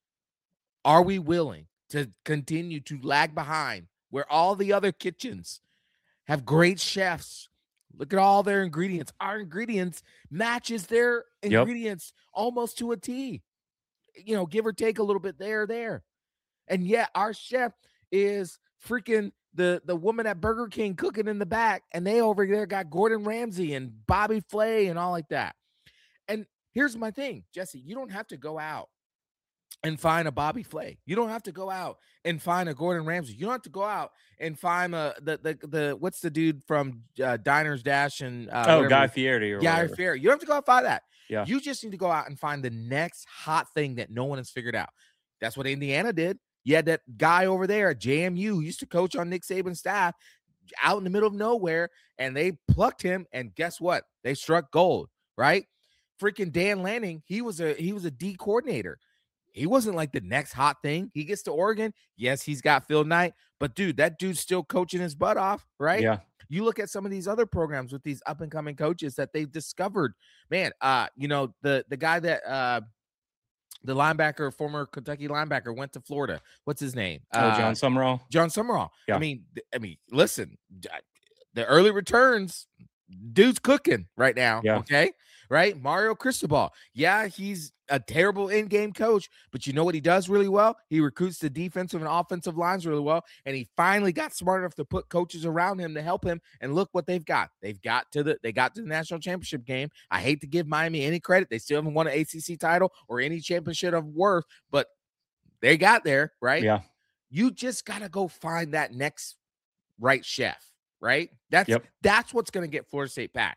are we willing to continue to lag behind where all the other kitchens have great chefs? Look at all their ingredients. Our ingredients matches their ingredients almost to a T. You know, give or take a little bit there. And yet our chef is freaking the woman at Burger King cooking in the back, and they over there got Gordon Ramsay and Bobby Flay and all like that. And here's my thing, Jesse, you don't have to go out and find a Bobby Flay. You don't have to go out and find a Gordon Ramsay. You don't have to go out and find the what's the dude from Diners Dash and Guy Fieri or Guy Fieri. You don't have to go out and find that. Yeah. You just need to go out and find the next hot thing that no one has figured out. That's what Indiana did. You had that guy over there at JMU who used to coach on Nick Saban's staff out in the middle of nowhere, and they plucked him, and guess what? They struck gold, right? Freaking Dan Lanning, he was a D coordinator. He wasn't like the next hot thing. He gets to Oregon. Yes, he's got Phil Knight, but dude, that dude's still coaching his butt off, right? Yeah. You look at some of these other programs with these up and coming coaches that they've discovered, man. The guy that the linebacker, former Kentucky linebacker, went to Florida. What's his name? John Summerall. John Summerall. Yeah. I mean, listen, the early returns, dude's cooking right now. Yeah. Okay. Right. Mario Cristobal. Yeah, he's a terrible in-game coach, but you know what he does really well? He recruits the defensive and offensive lines really well. And he finally got smart enough to put coaches around him to help him. And look what they've got. They got to the national championship game. I hate to give Miami any credit. They still haven't won an ACC title or any championship of worth, but they got there, right? Yeah. You just got to go find that next right chef, right? That's what's going to get Florida State back.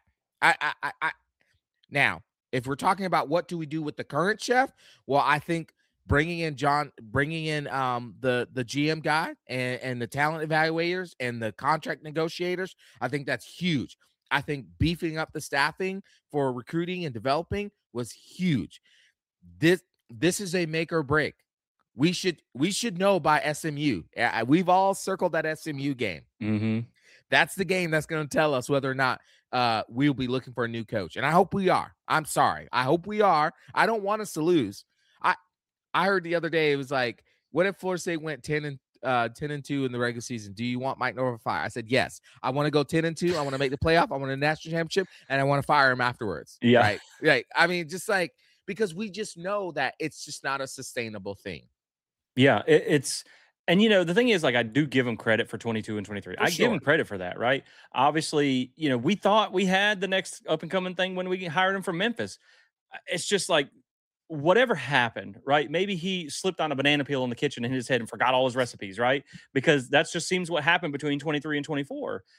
Now, if we're talking about what do we do with the current chef, well, I think bringing in the GM guy and the talent evaluators and the contract negotiators, I think that's huge. I think beefing up the staffing for recruiting and developing was huge. This is a make or break. We should know by SMU. We've all circled that SMU game. Mm-hmm. That's the game that's going to tell us whether or not we'll be looking for a new coach. And I hope we are. I'm sorry. I hope we are. I don't want us to lose. I heard the other day, it was like, what if Florida State went 10-2 in the regular season? Do you want Mike Norvell fired? I said, yes. I want to go 10-2. I want to make the playoff. I want a national championship, and I want to fire him afterwards. Yeah. Right. I mean, just like, because we just know that it's just not a sustainable thing. Yeah. And, the thing is, like, I do give him credit for 22 and 23. I give him credit for that, right? Obviously, we thought we had the next up-and-coming thing when we hired him from Memphis. It's just like, whatever happened, right? Maybe he slipped on a banana peel in the kitchen in his head and forgot all his recipes, right? Because that just seems what happened between 23 and 24.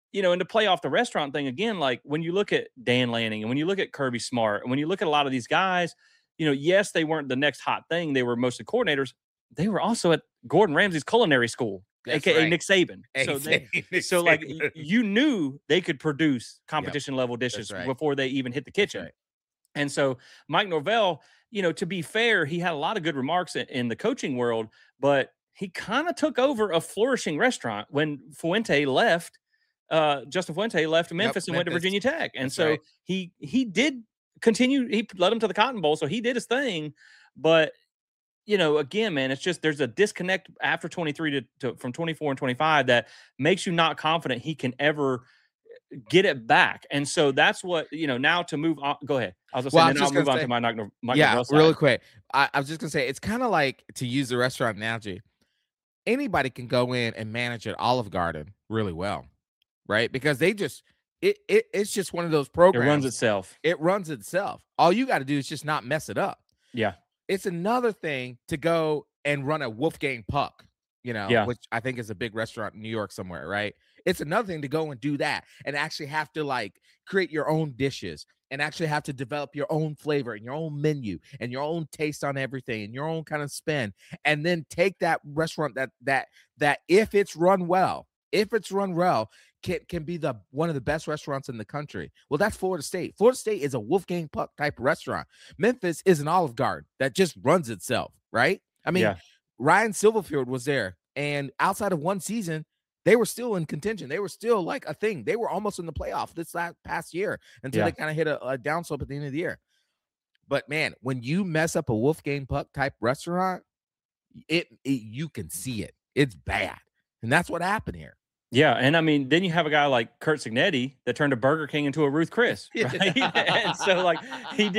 and to play off the restaurant thing again, like when you look at Dan Lanning and when you look at Kirby Smart and when you look at a lot of these guys, yes, they weren't the next hot thing. They were mostly coordinators. They were also at Gordon Ramsay's culinary school, aka Nick Saban. So like you knew they could produce competition level dishes before they even hit the kitchen. And so Mike Norvell, to be fair, he had a lot of good remarks in the coaching world, but he kind of took over a flourishing restaurant when Fuente left. Justin Fuente left Memphis and went to Virginia Tech. And he did continue. He led him to the Cotton Bowl. So he did his thing. But, again, man, it's just there's a disconnect after 23 from 24 and 25 that makes you not confident he can ever get it back. And so that's what, now to move on. Go ahead. I was going to say, I'll move on to my Norvell side. Really quick. I was just going to say, it's kind of like, to use the restaurant analogy, anybody can go in and manage at Olive Garden really well, right? Because they just it's just one of those programs. It runs itself. It runs itself. All you got to do is just not mess it up. Yeah. It's another thing to go and run a Wolfgang Puck, which I think is a big restaurant in New York somewhere, right? It's another thing to go and do that and actually have to like create your own dishes and actually have to develop your own flavor and your own menu and your own taste on everything and your own kind of spin. And then take that restaurant that if it's run well, can be one of the best restaurants in the country. Well, that's Florida State. Florida State is a Wolfgang Puck type of restaurant. Memphis is an Olive Garden that just runs itself, right? I mean, Ryan Silverfield was there, and outside of one season, they were still in contention. They were still like a thing. They were almost in the playoff this past year until they kind of hit a downslope at the end of the year. But man, when you mess up a Wolfgang Puck type restaurant, you can see it. It's bad, and that's what happened here. Yeah, and I mean, then you have a guy like Curt Cignetti that turned a Burger King into a Ruth Chris, right? And so like he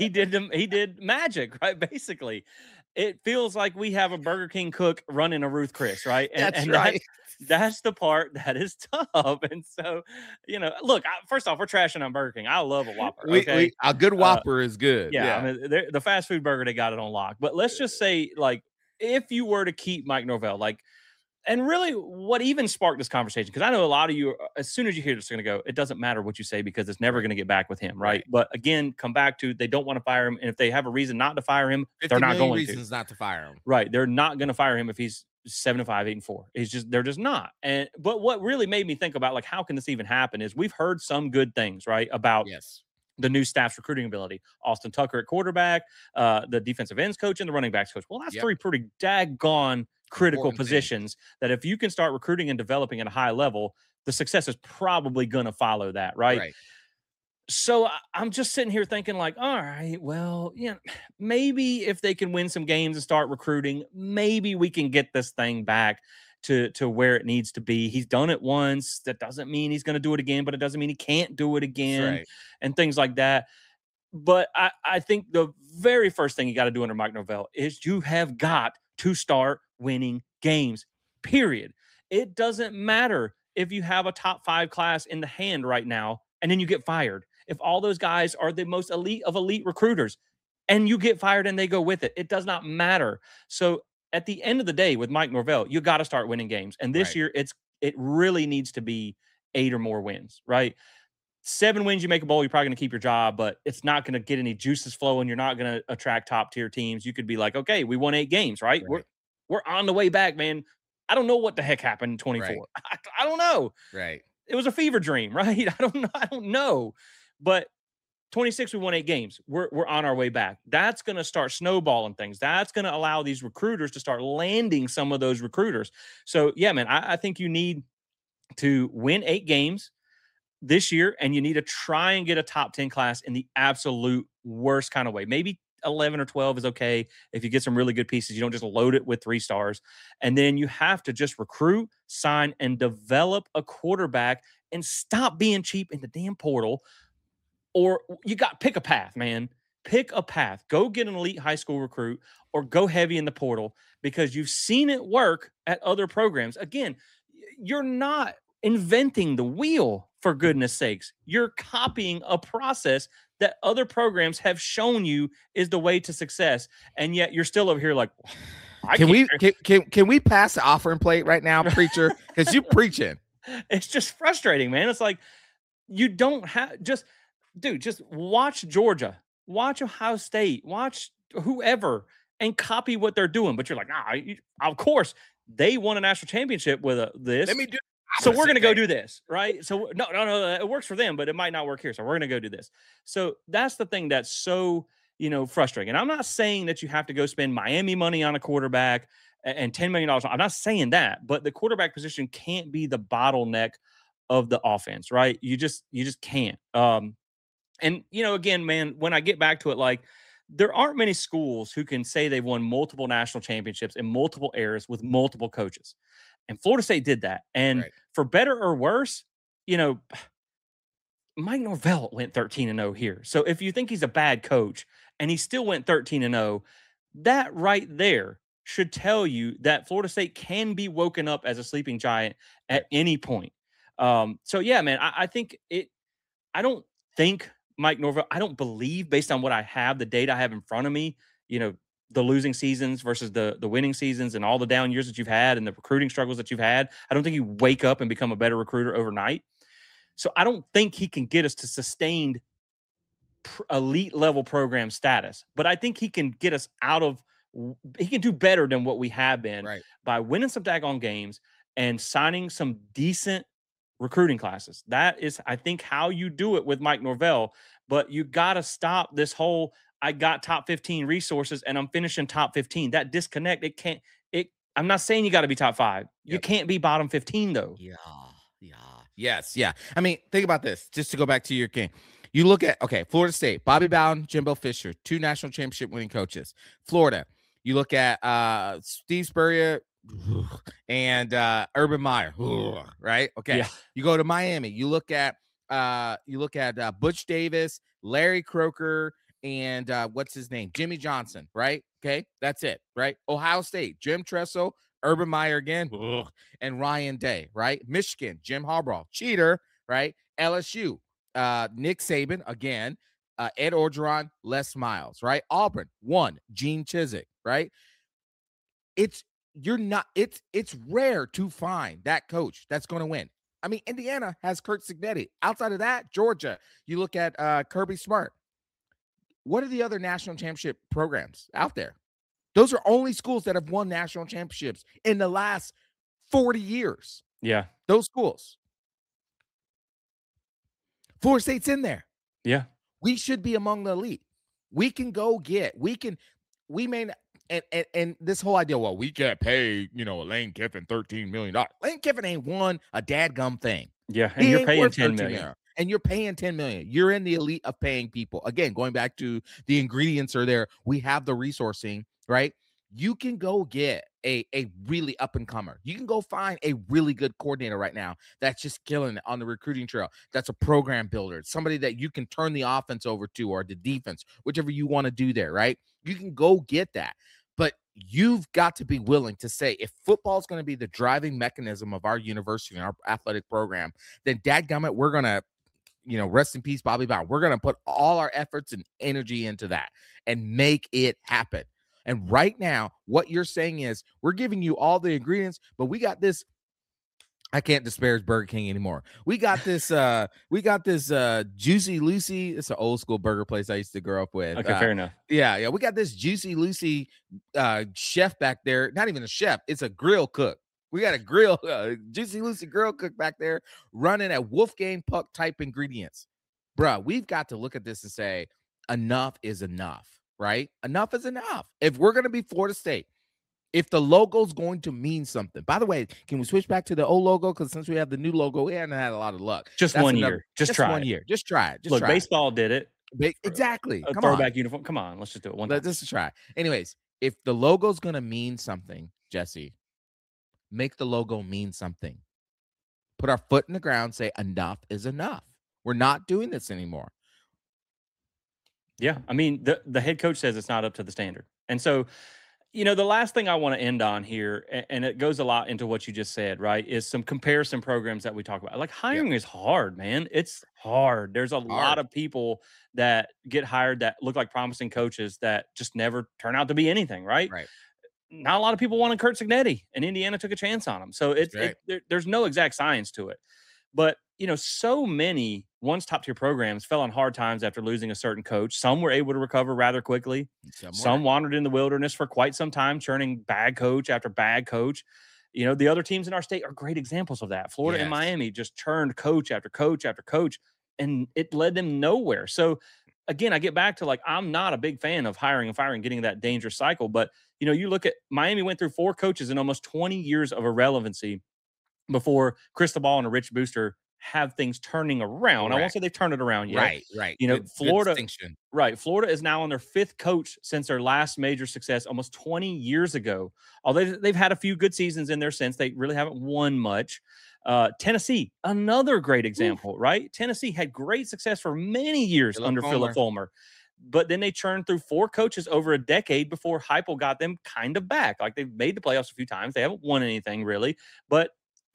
did magic, right? Basically, it feels like we have a Burger King cook running a Ruth Chris, right? And right. That's the part that is tough. And so, look, first off, we're trashing on Burger King. I love a Whopper. Okay? A good Whopper is good. Yeah. I mean, the fast food burger, they got it on lock. But let's just say, like, if you were to keep Mike Norvell, like, and really what even sparked this conversation, because I know a lot of you, as soon as you hear this, are going to go, it doesn't matter what you say because it's never going to get back with him, right? But again, come back to they don't want to fire him. And if they have a reason not to fire him, they're not going to. Reasons not to fire him. Right. They're not going to fire him if he's 7-5, 8-4. They're just not. But what really made me think about, like, how can this even happen is we've heard some good things, right, about the new staff's recruiting ability. Austin Tucker at quarterback, the defensive ends coach, and the running backs coach. Well, that's three pretty daggone critical positions that if you can start recruiting and developing at a high level, the success is probably going to follow that, right? So I'm just sitting here thinking like, all right, well, maybe if they can win some games and start recruiting, maybe we can get this thing back to where it needs to be. He's done it once. That doesn't mean he's going to do it again, but it doesn't mean he can't do it again and things like that. But I think the very first thing you got to do under Mike Norvell is you have got to start winning games, period. It doesn't matter if you have a top 5 class in the hand right now and then you get fired. If all those guys are the most elite of elite recruiters and you get fired and they go with it, it does not matter. So at the end of the day with Mike Norvell, you got to start winning games. And this year it really needs to be 8 or more wins, right? 7 wins, you make a bowl, you're probably going to keep your job, but it's not going to get any juices flowing. You're not going to attract top tier teams. You could be like, okay, we won 8 games, right? We're on the way back, man. I don't know what the heck happened in 24. I don't know. Right. It was a fever dream, right? I don't know. But 26, we won 8 games. We're on our way back. That's going to start snowballing things. That's going to allow these recruiters to start landing some of those recruiters. So, yeah, man, I think you need to win 8 games this year, and you need to try and get a top 10 class in the absolute worst kind of way. Maybe 11 or 12 is okay. If you get some really good pieces, you don't just load it with 3 stars. And then you have to just recruit, sign, and develop a quarterback and stop being cheap in the damn portal. Or you got pick a path, man. Pick a path. Go get an elite high school recruit or go heavy in the portal because you've seen it work at other programs. Again, you're not inventing the wheel, for goodness sakes. You're copying a process that other programs have shown you is the way to success. And yet you're still over here like, can we pass the offering plate right now, preacher? Because you're preaching. It's just frustrating, man. It's like you don't have just dude, just watch Georgia, watch Ohio State, watch whoever, and copy what they're doing. But you're like, nah, of course they won a national championship with Let this. me do the So we're opposite gonna go thing. do this, right? So no, it works for them, but it might not work here. So we're gonna go do this. So that's the thing that's so frustrating. And I'm not saying that you have to go spend Miami money on a quarterback and $10 million. I'm not saying that, but the quarterback position can't be the bottleneck of the offense, right? You just can't. And again, man, when I get back to it, like there aren't many schools who can say they've won multiple national championships in multiple eras with multiple coaches. And Florida State did that. And Right. for better or worse, you know, Mike Norvell went 13-0 here. So if you think he's a bad coach and he still went 13-0, that right there should tell you that Florida State can be woken up as a sleeping giant Right. at any point. So yeah, man, I think I don't think Mike Norvell, I don't believe based on what I have, the data I have in front of me, you know, the losing seasons versus the winning seasons and all the down years that you've had and the recruiting struggles that you've had. I don't think you wake up and become a better recruiter overnight. So I don't think he can get us to sustained elite level program status, but I think he can get us out of, he can do better than what we have been Right. by winning some daggone games and signing some decent recruiting classes. That is, I think, how you do it with Mike Norvell. But you got to stop this whole, I got top 15 resources and I'm finishing top 15. That disconnect, it can't, I'm not saying you got to be top 5. You Yep. can't be bottom 15 though. Yeah. Yeah. Yes. Yeah. I mean, think about this. Just to go back to your game. You look at, okay, Florida State, Bobby Bowden, Jimbo Fisher, 2 national championship winning coaches. Florida, you look at Steve Spurrier and Urban Meyer, right? Okay. Yeah. You go to Miami, you look at Butch Davis, Larry Croker, and what's his name? Jimmy Johnson, right? Okay, that's it, right? Ohio State, Jim Tressel, Urban Meyer again, and Ryan Day, right? Michigan, Jim Harbaugh, cheater, right? LSU, Nick Saban again, Ed Orgeron, Les Miles, right? Auburn, one, Gene Chizik, right? It's rare to find that coach that's going to win. I mean, Indiana has Kurt Signetti. Outside of that, Georgia, you look at Kirby Smart. What are the other national championship programs out there? Those are only schools that have won national championships in the last 40 years. Yeah. Those schools. Florida State's in there. Yeah. We should be among the elite. We can go get, we may not, and this whole idea, well, we can't pay, Lane Kiffin $13 million. Lane Kiffin ain't won a dadgum thing. Yeah. And you're paying 10 million. And you're paying 10 million. You're in the elite of paying people. Again, going back to the ingredients are there. We have the resourcing, right? You can go get a really up and comer. You can go find a really good coordinator right now that's just killing it on the recruiting trail. That's a program builder. It's somebody that you can turn the offense over to or the defense, whichever you want to do there, right? You can go get that. But you've got to be willing to say, if football is going to be the driving mechanism of our university and our athletic program, then dadgummit, we're going to, rest in peace, Bobby Bowden. We're going to put all our efforts and energy into that and make it happen. And right now, what you're saying is we're giving you all the ingredients, but we got this. I can't disparage Burger King anymore. We got this Juicy Lucy. It's an old school burger place I used to grow up with. Okay, fair enough. Yeah. We got this Juicy Lucy chef back there. Not even a chef, it's a grill cook. We got a grill, Juicy Lucy grill cook back there running at Wolfgang Puck type ingredients. Bruh, we've got to look at this and say, enough is enough, right? Enough is enough. If we're going to be Florida State, if the logo's going to mean something. By the way, can we switch back to the old logo? Because since we have the new logo, we haven't had a lot of luck. Just one year. Just try 1 year. Just try it. Look, baseball did it. Exactly. A throwback uniform. Come on, let's just do it one time. Let's just try. Anyways, if the logo's going to mean something, Jesse, make the logo mean something. Put our foot in the ground, say enough is enough. We're not doing this anymore. Yeah. I mean, the head coach says it's not up to the standard. And so, the last thing I want to end on here, and it goes a lot into what you just said, right, is some comparison programs that we talk about. Like hiring is hard, man. It's hard. There's a lot of people that get hired that look like promising coaches that just never turn out to be anything, right? Right. not a lot of people wanted Kurt Cignetti, and Indiana took a chance on him. So Right. there's no exact science to it. But, so many once top tier programs fell on hard times after losing a certain coach. Some were able to recover rather quickly. Some Somewhere. wandered in the wilderness for quite some time, churning bad coach after bad coach. The other teams in our state are great examples of that. Florida and Yes. Miami just churned coach after coach after coach, and it led them nowhere. So, again, I get back to, like, I'm not a big fan of hiring and firing, getting that dangerous cycle. But, you look at Miami went through 4 coaches in almost 20 years of irrelevancy before Cristobal and a Rich Booster have things turning around. I won't Correct. say they've turned it around yet. Right. Right. Good Florida, distinction. right? Florida is now on their 5th coach since their last major success almost 20 years ago. Although they've had a few good seasons in there since, they really haven't won much. Tennessee, another great example, right? Tennessee had great success for many years Philip under Fulmer. Philip Fulmer. But then they churned through 4 coaches over a decade before Heupel got them kind of back. Like, they've made the playoffs a few times. They haven't won anything really, but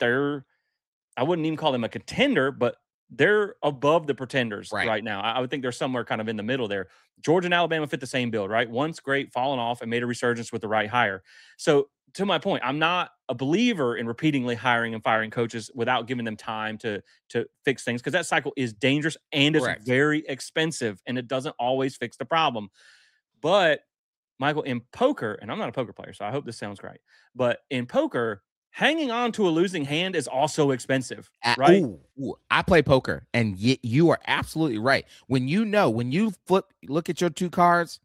I wouldn't even call them a contender, but they're above the pretenders Right. right now. I would think they're somewhere kind of in the middle there. Georgia and Alabama fit the same build, right? Once great, fallen off, and made a resurgence with the right hire. So, to my point, I'm not a believer in repeatedly hiring and firing coaches without giving them time to fix things, because that cycle is dangerous and it's Correct. very expensive, and it doesn't always fix the problem. But, Michael, in poker, and I'm not a poker player, so I hope this sounds right, but in poker, hanging on to a losing hand is also expensive, right? I play poker, and you are absolutely right. When you look at your 2 cards,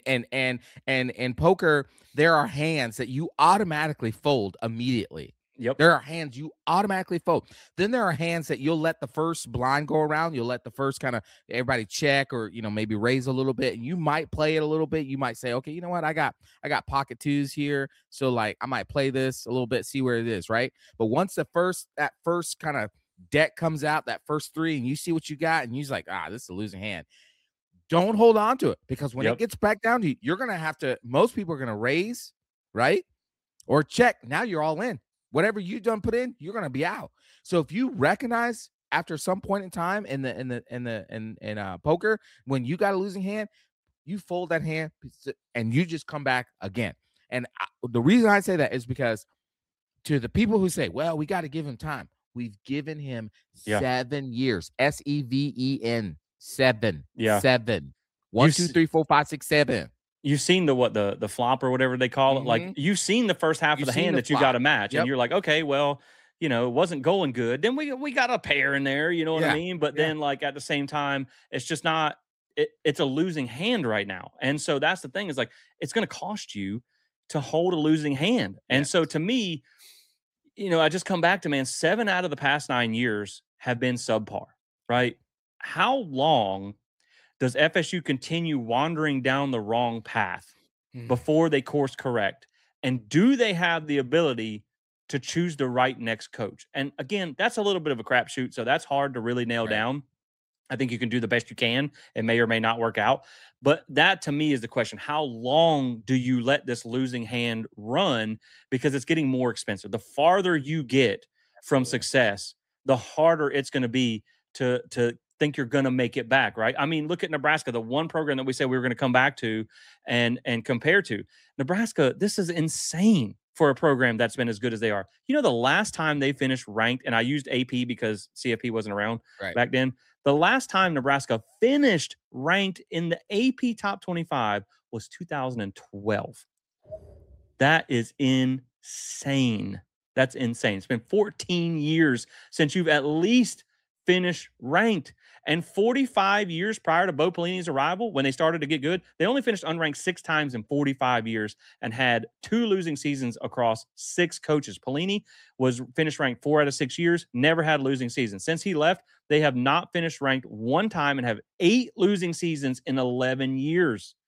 and poker, there are hands that you automatically fold immediately. Yep. There are hands you automatically fold. Then there are hands that you'll let the first blind go around. You'll let the first kind of everybody check, or maybe raise a little bit, and you might play it a little bit. You might say, okay, you know what, I got pocket 2s here, so like I might play this a little bit, see where it is, right? But once that first kind of deck comes out, that first 3, and you see what you got, and you're like, this is a losing hand. Don't hold on to it, because when it gets back down to you, you're gonna have to. Most people are gonna raise, right, or check. Now you're all in. Whatever you done put in, you're gonna be out. So if you recognize after some point in time in poker, when you got a losing hand, you fold that hand and you just come back again. And the reason I say that is because to the people who say, well, we got to give him time, we've given him 7 years. SEVEN. 7. Yeah. 7. 1, 2, 3, 4, 5, 6, 7. You've seen the flop or whatever they call it. Like, you've seen the first half of the hand that you got to match, and you're like, okay, well, it wasn't going good. Then we got a pair in there, you know what I mean? But then, like, at the same time, it's just not. It's a losing hand right now, and so that's the thing, is like, it's going to cost you to hold a losing hand. And so, to me, I just come back to, man, 7 out of the past 9 years have been subpar, right? How long does FSU continue wandering down the wrong path before they course correct? And do they have the ability to choose the right next coach? And again, that's a little bit of a crapshoot, so that's hard to really nail down. I think you can do the best you can. It may or may not work out. But that, to me, is the question. How long do you let this losing hand run? Because it's getting more expensive. The farther you get from success, the harder it's going to be to think you're going to make it back, right? I mean, look at Nebraska, the one program that we said we were going to come back to and compare to. Nebraska, this is insane for a program that's been as good as they are. The last time they finished ranked, and I used AP because CFP wasn't around back then. The last time Nebraska finished ranked in the AP top 25 was 2012. That is insane. That's insane. It's been 14 years since you've at least finished ranked. And 45 years prior to Bo Pelini's arrival, when they started to get good, they only finished unranked 6 times in 45 years and had 2 losing seasons across 6 coaches. Pelini was finished ranked 4 out of 6 years, never had a losing season. Since he left, they have not finished ranked 1 time and have 8 losing seasons in 11 years.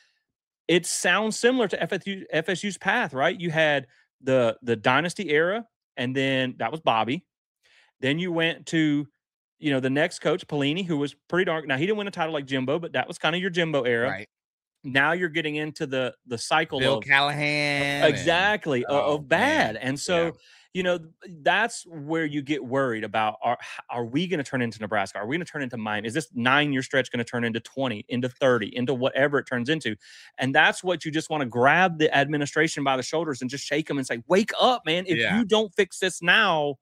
It sounds similar to FSU's path, right? You had the dynasty era, and then that was Bobby. Then you went to the next coach, Pelini, who was pretty dark. Now, he didn't win a title like Jimbo, but that was kind of your Jimbo era. Right. Now you're getting into the cycle Bill of Callahan. exactly of bad. Man. And so, that's where you get worried about, are we going to turn into Nebraska? Are we going to turn into Miami? Is this 9-year stretch going to turn into 20, into 30, into whatever it turns into? And that's what you just want to grab the administration by the shoulders and just shake them and say, wake up, man. If Yeah. you don't fix this now,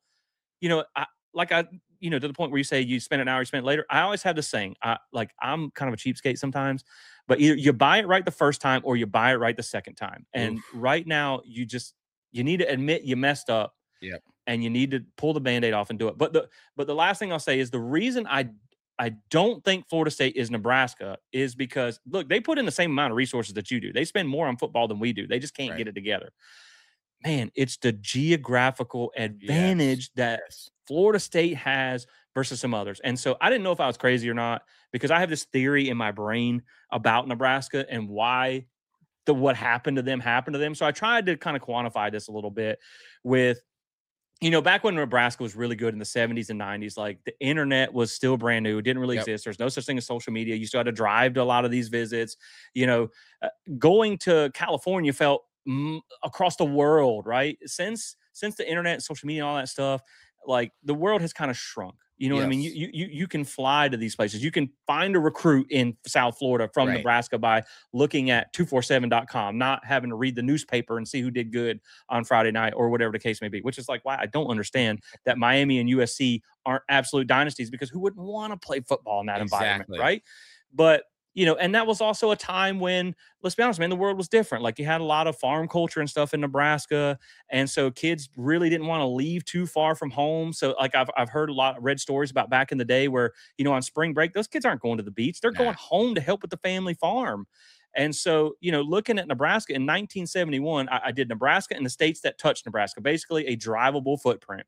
to the point where you say you spend an hour, you spend it later. I always have this saying, I'm kind of a cheapskate sometimes, but either you buy it right the first time or you buy it right the second time. And Oof. right now, you need to admit you messed up, Yep. and you need to pull the Band-Aid off and do it. But the last thing I'll say is the reason I don't think Florida State is Nebraska is because, look, they put in the same amount of resources that you do. They spend more on football than we do. They just can't Right. get it together. Man, it's the geographical Yes. advantage that Yes. Florida State has versus some others. And so I didn't know if I was crazy or not, because I have this theory in my brain about Nebraska and why what happened to them happened to them. So I tried to kind of quantify this a little bit with, back when Nebraska was really good in the 70s and 90s, like the internet was still brand new. It didn't really Yep. exist. There's no such thing as social media. You still had to drive to a lot of these visits. You know, Going to California felt across the world, right? Since the internet, social media, all that stuff, like the world has kind of shrunk. You know what I mean? Yes. You can fly to these places. You can find a recruit in South Florida from Right. Nebraska by looking at 247.com, not having to read the newspaper and see who did good on Friday night or whatever the case may be, which is like why I don't understand that Miami and USC aren't absolute dynasties, because who wouldn't want to play football in that environment, Exactly. right? But and that was also a time when, let's be honest, man, the world was different. Like you had a lot of farm culture and stuff in Nebraska. And so kids really didn't want to leave too far from home. So like I've heard read stories about back in the day where, on spring break, those kids aren't going to the beach. They're Nah. going home to help with the family farm. And so, looking at Nebraska in 1971, I did Nebraska and the states that touched Nebraska, basically a drivable footprint.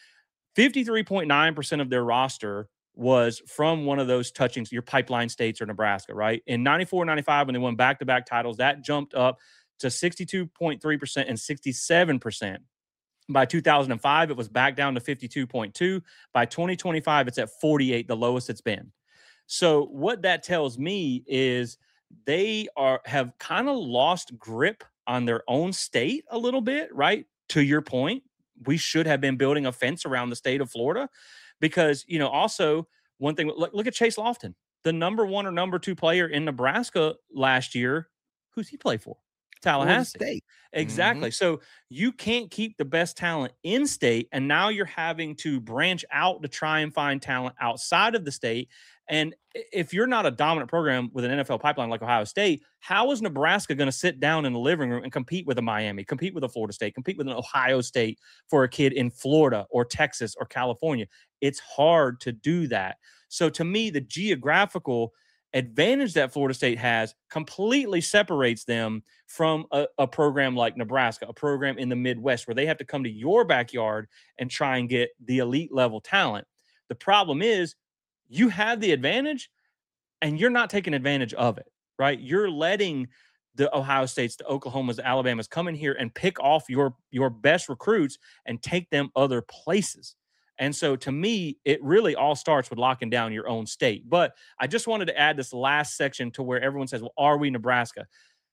53.9% of their roster was from one of those touching your pipeline states or Nebraska, right? In 94, 95, when they won back-to-back titles, that jumped up to 62.3% and 67%. By 2005, it was back down to 52.2. By 2025, it's at 48, the lowest it's been. So what that tells me is they have kind of lost grip on their own state a little bit, right? To your point, we should have been building a fence around the state of Florida, because, also one thing, look at Chase Lofton, the number 1 or number 2 player in Nebraska last year. Who's he play for? Florida Tallahassee. State. Exactly. So you can't keep the best talent in state, and now you're having to branch out to try and find talent outside of the state. And if you're not a dominant program with an NFL pipeline like Ohio State, how is Nebraska going to sit down in the living room and compete with a Miami, compete with a Florida State, compete with an Ohio State for a kid in Florida or Texas or California? It's hard to do that. So to me, the geographical advantage that Florida State has completely separates them from a program like Nebraska, a program in the Midwest where they have to come to your backyard and try and get the elite level talent. The problem is you have the advantage and you're not taking advantage of it, right? You're letting the Ohio States, the Oklahomas, the Alabamas come in here and pick off your best recruits and take them other places. And so to me, it really all starts with locking down your own state. But I just wanted to add this last section to where everyone says, well, are we Nebraska?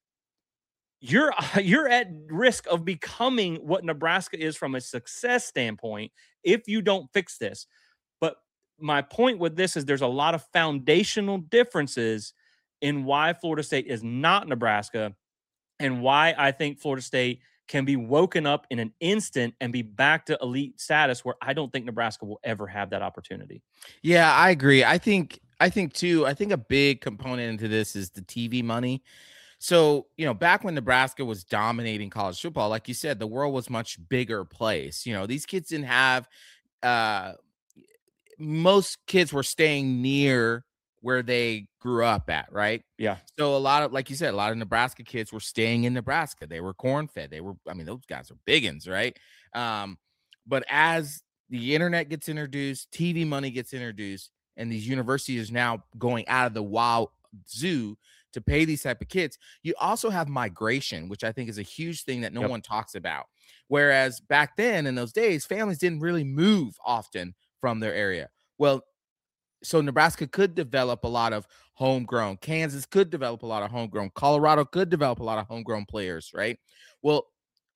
You're at risk of becoming what Nebraska is from a success standpoint if you don't fix this. But my point with this is there's a lot of foundational differences in why Florida State is not Nebraska, and why I think Florida State can be woken up in an instant and be back to elite status, where I don't think Nebraska will ever have that opportunity. Yeah, I agree. I think a big component into this is the TV money. So, back when Nebraska was dominating college football, like you said, the world was much bigger place. These kids didn't have uh most kids were staying near where they grew up at, right? Yeah. So a lot of, like you said, a lot of Nebraska kids were staying in Nebraska. They were corn fed. Those guys are biggins, right? Um, but as the internet gets introduced, TV money gets introduced, and these universities are now going out of the wow zoo to pay these type of kids, you also have migration, which I think is a huge thing that no one talks about. Whereas back then in those days, families didn't really move often from their area. Well, so Nebraska could develop a lot of homegrown. Kansas could develop a lot of homegrown. Colorado could develop a lot of homegrown players, right? Well,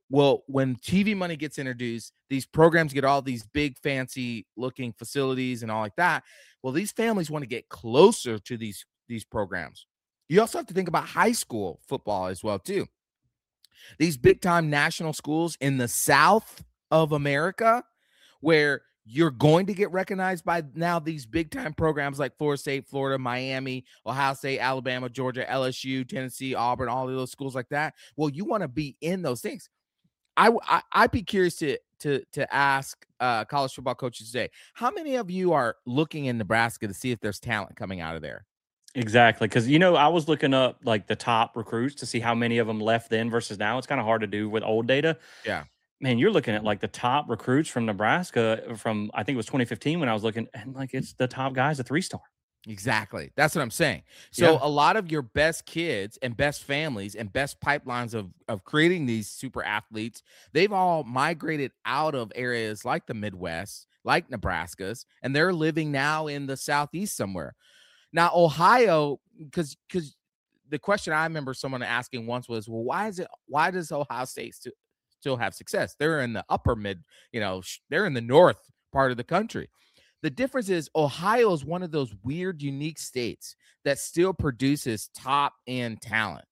Well, when TV money gets introduced, these programs get all these big fancy looking facilities and all like that. Well, these families want to get closer to these programs. You also have to think about high school football as well too. These big time national schools in the South of America, where you're going to get recognized by now these big time programs like Florida State, Florida, Miami, Ohio State, Alabama, Georgia, LSU, Tennessee, Auburn, all of those schools like that. Well, you want to be in those things. I'd be curious to ask college football coaches today, how many of you are looking in Nebraska to see if there's talent coming out of there? Exactly, because I was looking up like the top recruits to see how many of them left then versus now. It's kind of hard to do with old data. Yeah. Man, you're looking at like the top recruits from Nebraska from I think it was 2015 when I was looking, and like it's the top guys, a 3-star. Exactly. That's what I'm saying. So Yeah. a lot of your best kids and best families and best pipelines of creating these super athletes, they've all migrated out of areas like the Midwest, like Nebraska's, and they're living now in the Southeast somewhere. Now, Ohio, because the question I remember someone asking once was, well, why does Ohio State still have success? They're in the upper mid, they're in the north part of the country. The difference is Ohio is one of those weird, unique states that still produces top end talent.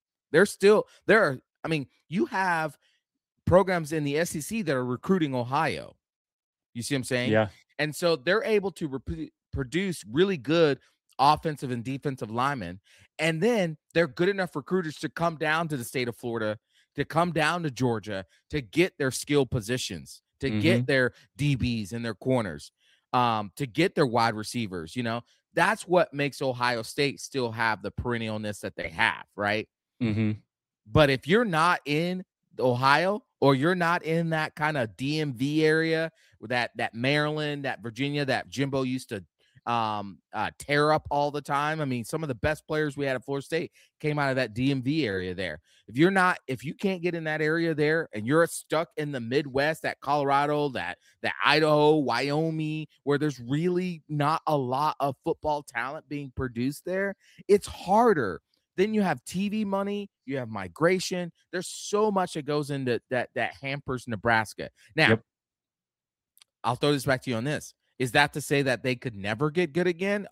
I mean, you have programs in the SEC that are recruiting Ohio. You see what I'm saying? Yeah. And so they're able to produce really good offensive and defensive linemen. And then they're good enough recruiters to come down to the state of Florida, to come down to Georgia, to get their skill positions, to get their DBs and their corners, to get their wide receivers. That's what makes Ohio State still have the perennialness that they have, right? But if you're not in Ohio, or you're not in that kind of DMV area, that Maryland, that Virginia, that Jimbo used to tear up all the time. I mean, some of the best players we had at Florida State came out of that DMV area there. If you can't get in that area there and you're stuck in the Midwest, that Colorado, that Idaho, Wyoming, where there's really not a lot of football talent being produced there, it's harder. Then you have TV money, you have migration. There's so much that goes into that hampers Nebraska. Now, I'll throw this back to you on this. Is that to say that they could never get good again?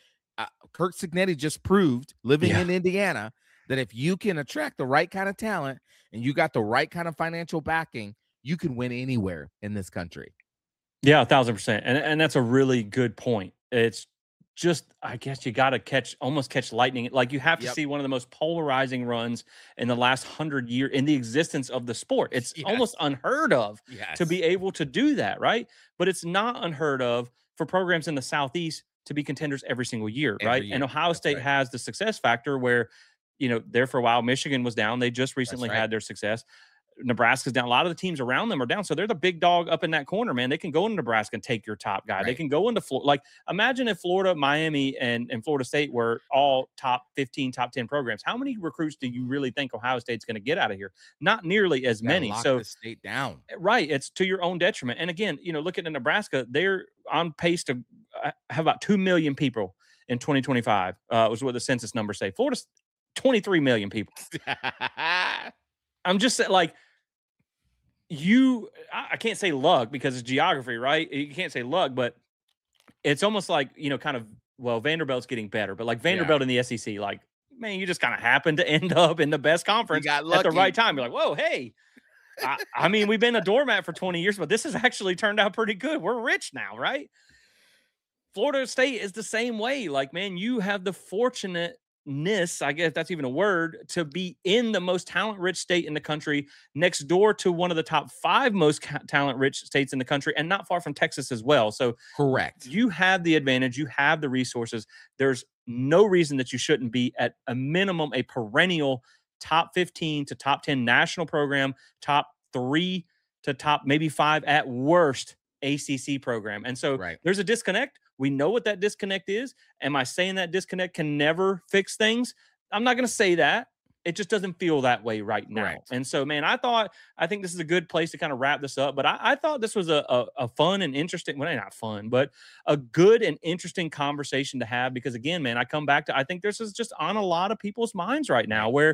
Kirk Cignetti just proved, living in Indiana, that if you can attract the right kind of talent and you got the right kind of financial backing, you can win anywhere in this country. Yeah, 1,000%. And that's a really good point. It's just, I guess you got to almost catch lightning. Like you have to see one of the most polarizing runs in the last 100 years in the existence of the sport. It's almost unheard of to be able to do that, right? But it's not unheard of for programs in the Southeast to be contenders every single year, right? And Ohio State has the success factor where, there for a while, Michigan was down. They just recently had their success. Nebraska's down. A lot of the teams around them are down. So they're the big dog up in that corner, man. They can go into Nebraska and take your top guy. They can go into Florida. Like, imagine if Florida, Miami, and Florida State were all top 15, top 10 programs. How many recruits do you really think Ohio State's going to get out of here? Not nearly as many. Lock So the state down. Right. It's to your own detriment. And again, looking at Nebraska, they're on pace to have about 2 million people in 2025, was what the census numbers say. Florida's 23 million people. I'm just saying, like, I can't say luck because it's geography, right? You can't say luck, but it's almost like, Vanderbilt's getting better, but like Vanderbilt in the SEC, like, man, you just kind of happen to end up in the best conference at the right time. You're like, whoa, hey, I mean, we've been a doormat for 20 years, but this has actually turned out pretty good. We're rich now, right? Florida State is the same way. Like, man, you have the fortunate I guess that's even a word, to be in the most talent-rich state in the country, next door to one of the top 5 most talent-rich states in the country, and not far from Texas as well. So, correct. You have the advantage. You have the resources. There's no reason that you shouldn't be at a minimum a perennial top 15 to top 10 national program, top 3 to top maybe 5 at worst ACC program. And so there's a disconnect. We know what that disconnect is. Am I saying that disconnect can never fix things? I'm not going to say that. It just doesn't feel that way right now. And so, man, I think this is a good place to kind of wrap this up. But I thought this was a fun and interesting, well, not fun, but a good and interesting conversation to have. Because again, man, I come back to, I think this is just on a lot of people's minds right now where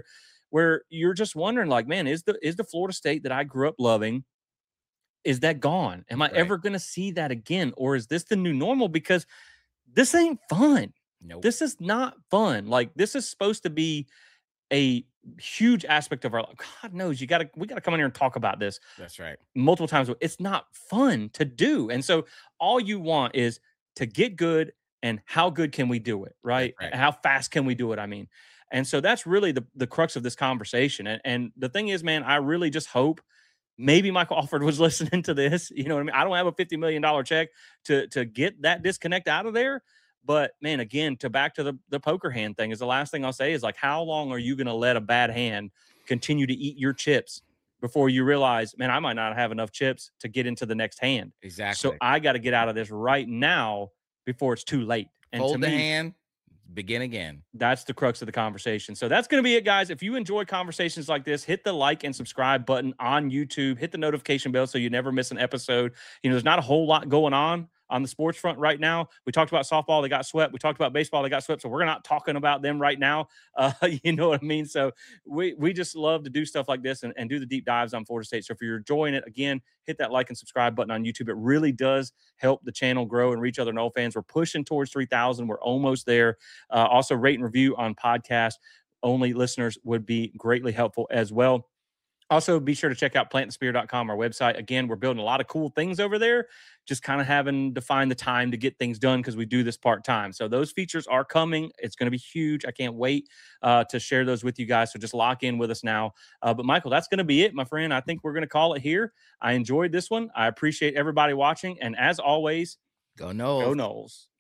where you're just wondering, like, man, is the Florida State that I grew up loving, is that gone? Am I Right. ever going to see that again? Or is this the new normal? Because this ain't fun. Nope. This is not fun. Like, this is supposed to be a huge aspect of our life. God knows we got to come in here and talk about this That's right. multiple times. It's not fun to do. And so all you want is to get good, and how good can we do it? Right. Right. How fast can we do it? I mean, and so that's really the crux of this conversation. And the thing is, man, I really just hope maybe Michael Alford was listening to this. You know what I mean? I don't have a $50 million check to get that disconnect out of there. But man, again, back to the poker hand thing is the last thing I'll say is, like, how long are you going to let a bad hand continue to eat your chips before you realize, man, I might not have enough chips to get into the next hand. Exactly. So I got to get out of this right now before it's too late. And Hold to the me, hand, begin again. that's the crux of the conversation. So that's going to be it, guys. If you enjoy conversations like this, hit the like and subscribe button on YouTube. Hit the notification bell so you never miss an episode. You know, there's not a whole lot going on the sports front right now. We talked about softball, they got swept. We talked about baseball, they got swept. So we're not talking about them right now. You know what I mean? So we just love to do stuff like this and do the deep dives on Florida State. So if you're enjoying it, again, hit that like and subscribe button on YouTube. It really does help the channel grow and reach other Nole fans. We're pushing towards 3,000. We're almost there. Also, rate and review on podcast only listeners would be greatly helpful as well. Also, be sure to check out plantthespear.com, our website. Again, we're building a lot of cool things over there, just kind of having to find the time to get things done because we do this part-time. So those features are coming. It's going to be huge. I can't wait to share those with you guys. So just lock in with us now. But Michael, that's going to be it, my friend. I think we're going to call it here. I enjoyed this one. I appreciate everybody watching. And as always, Go Noles. go Noles.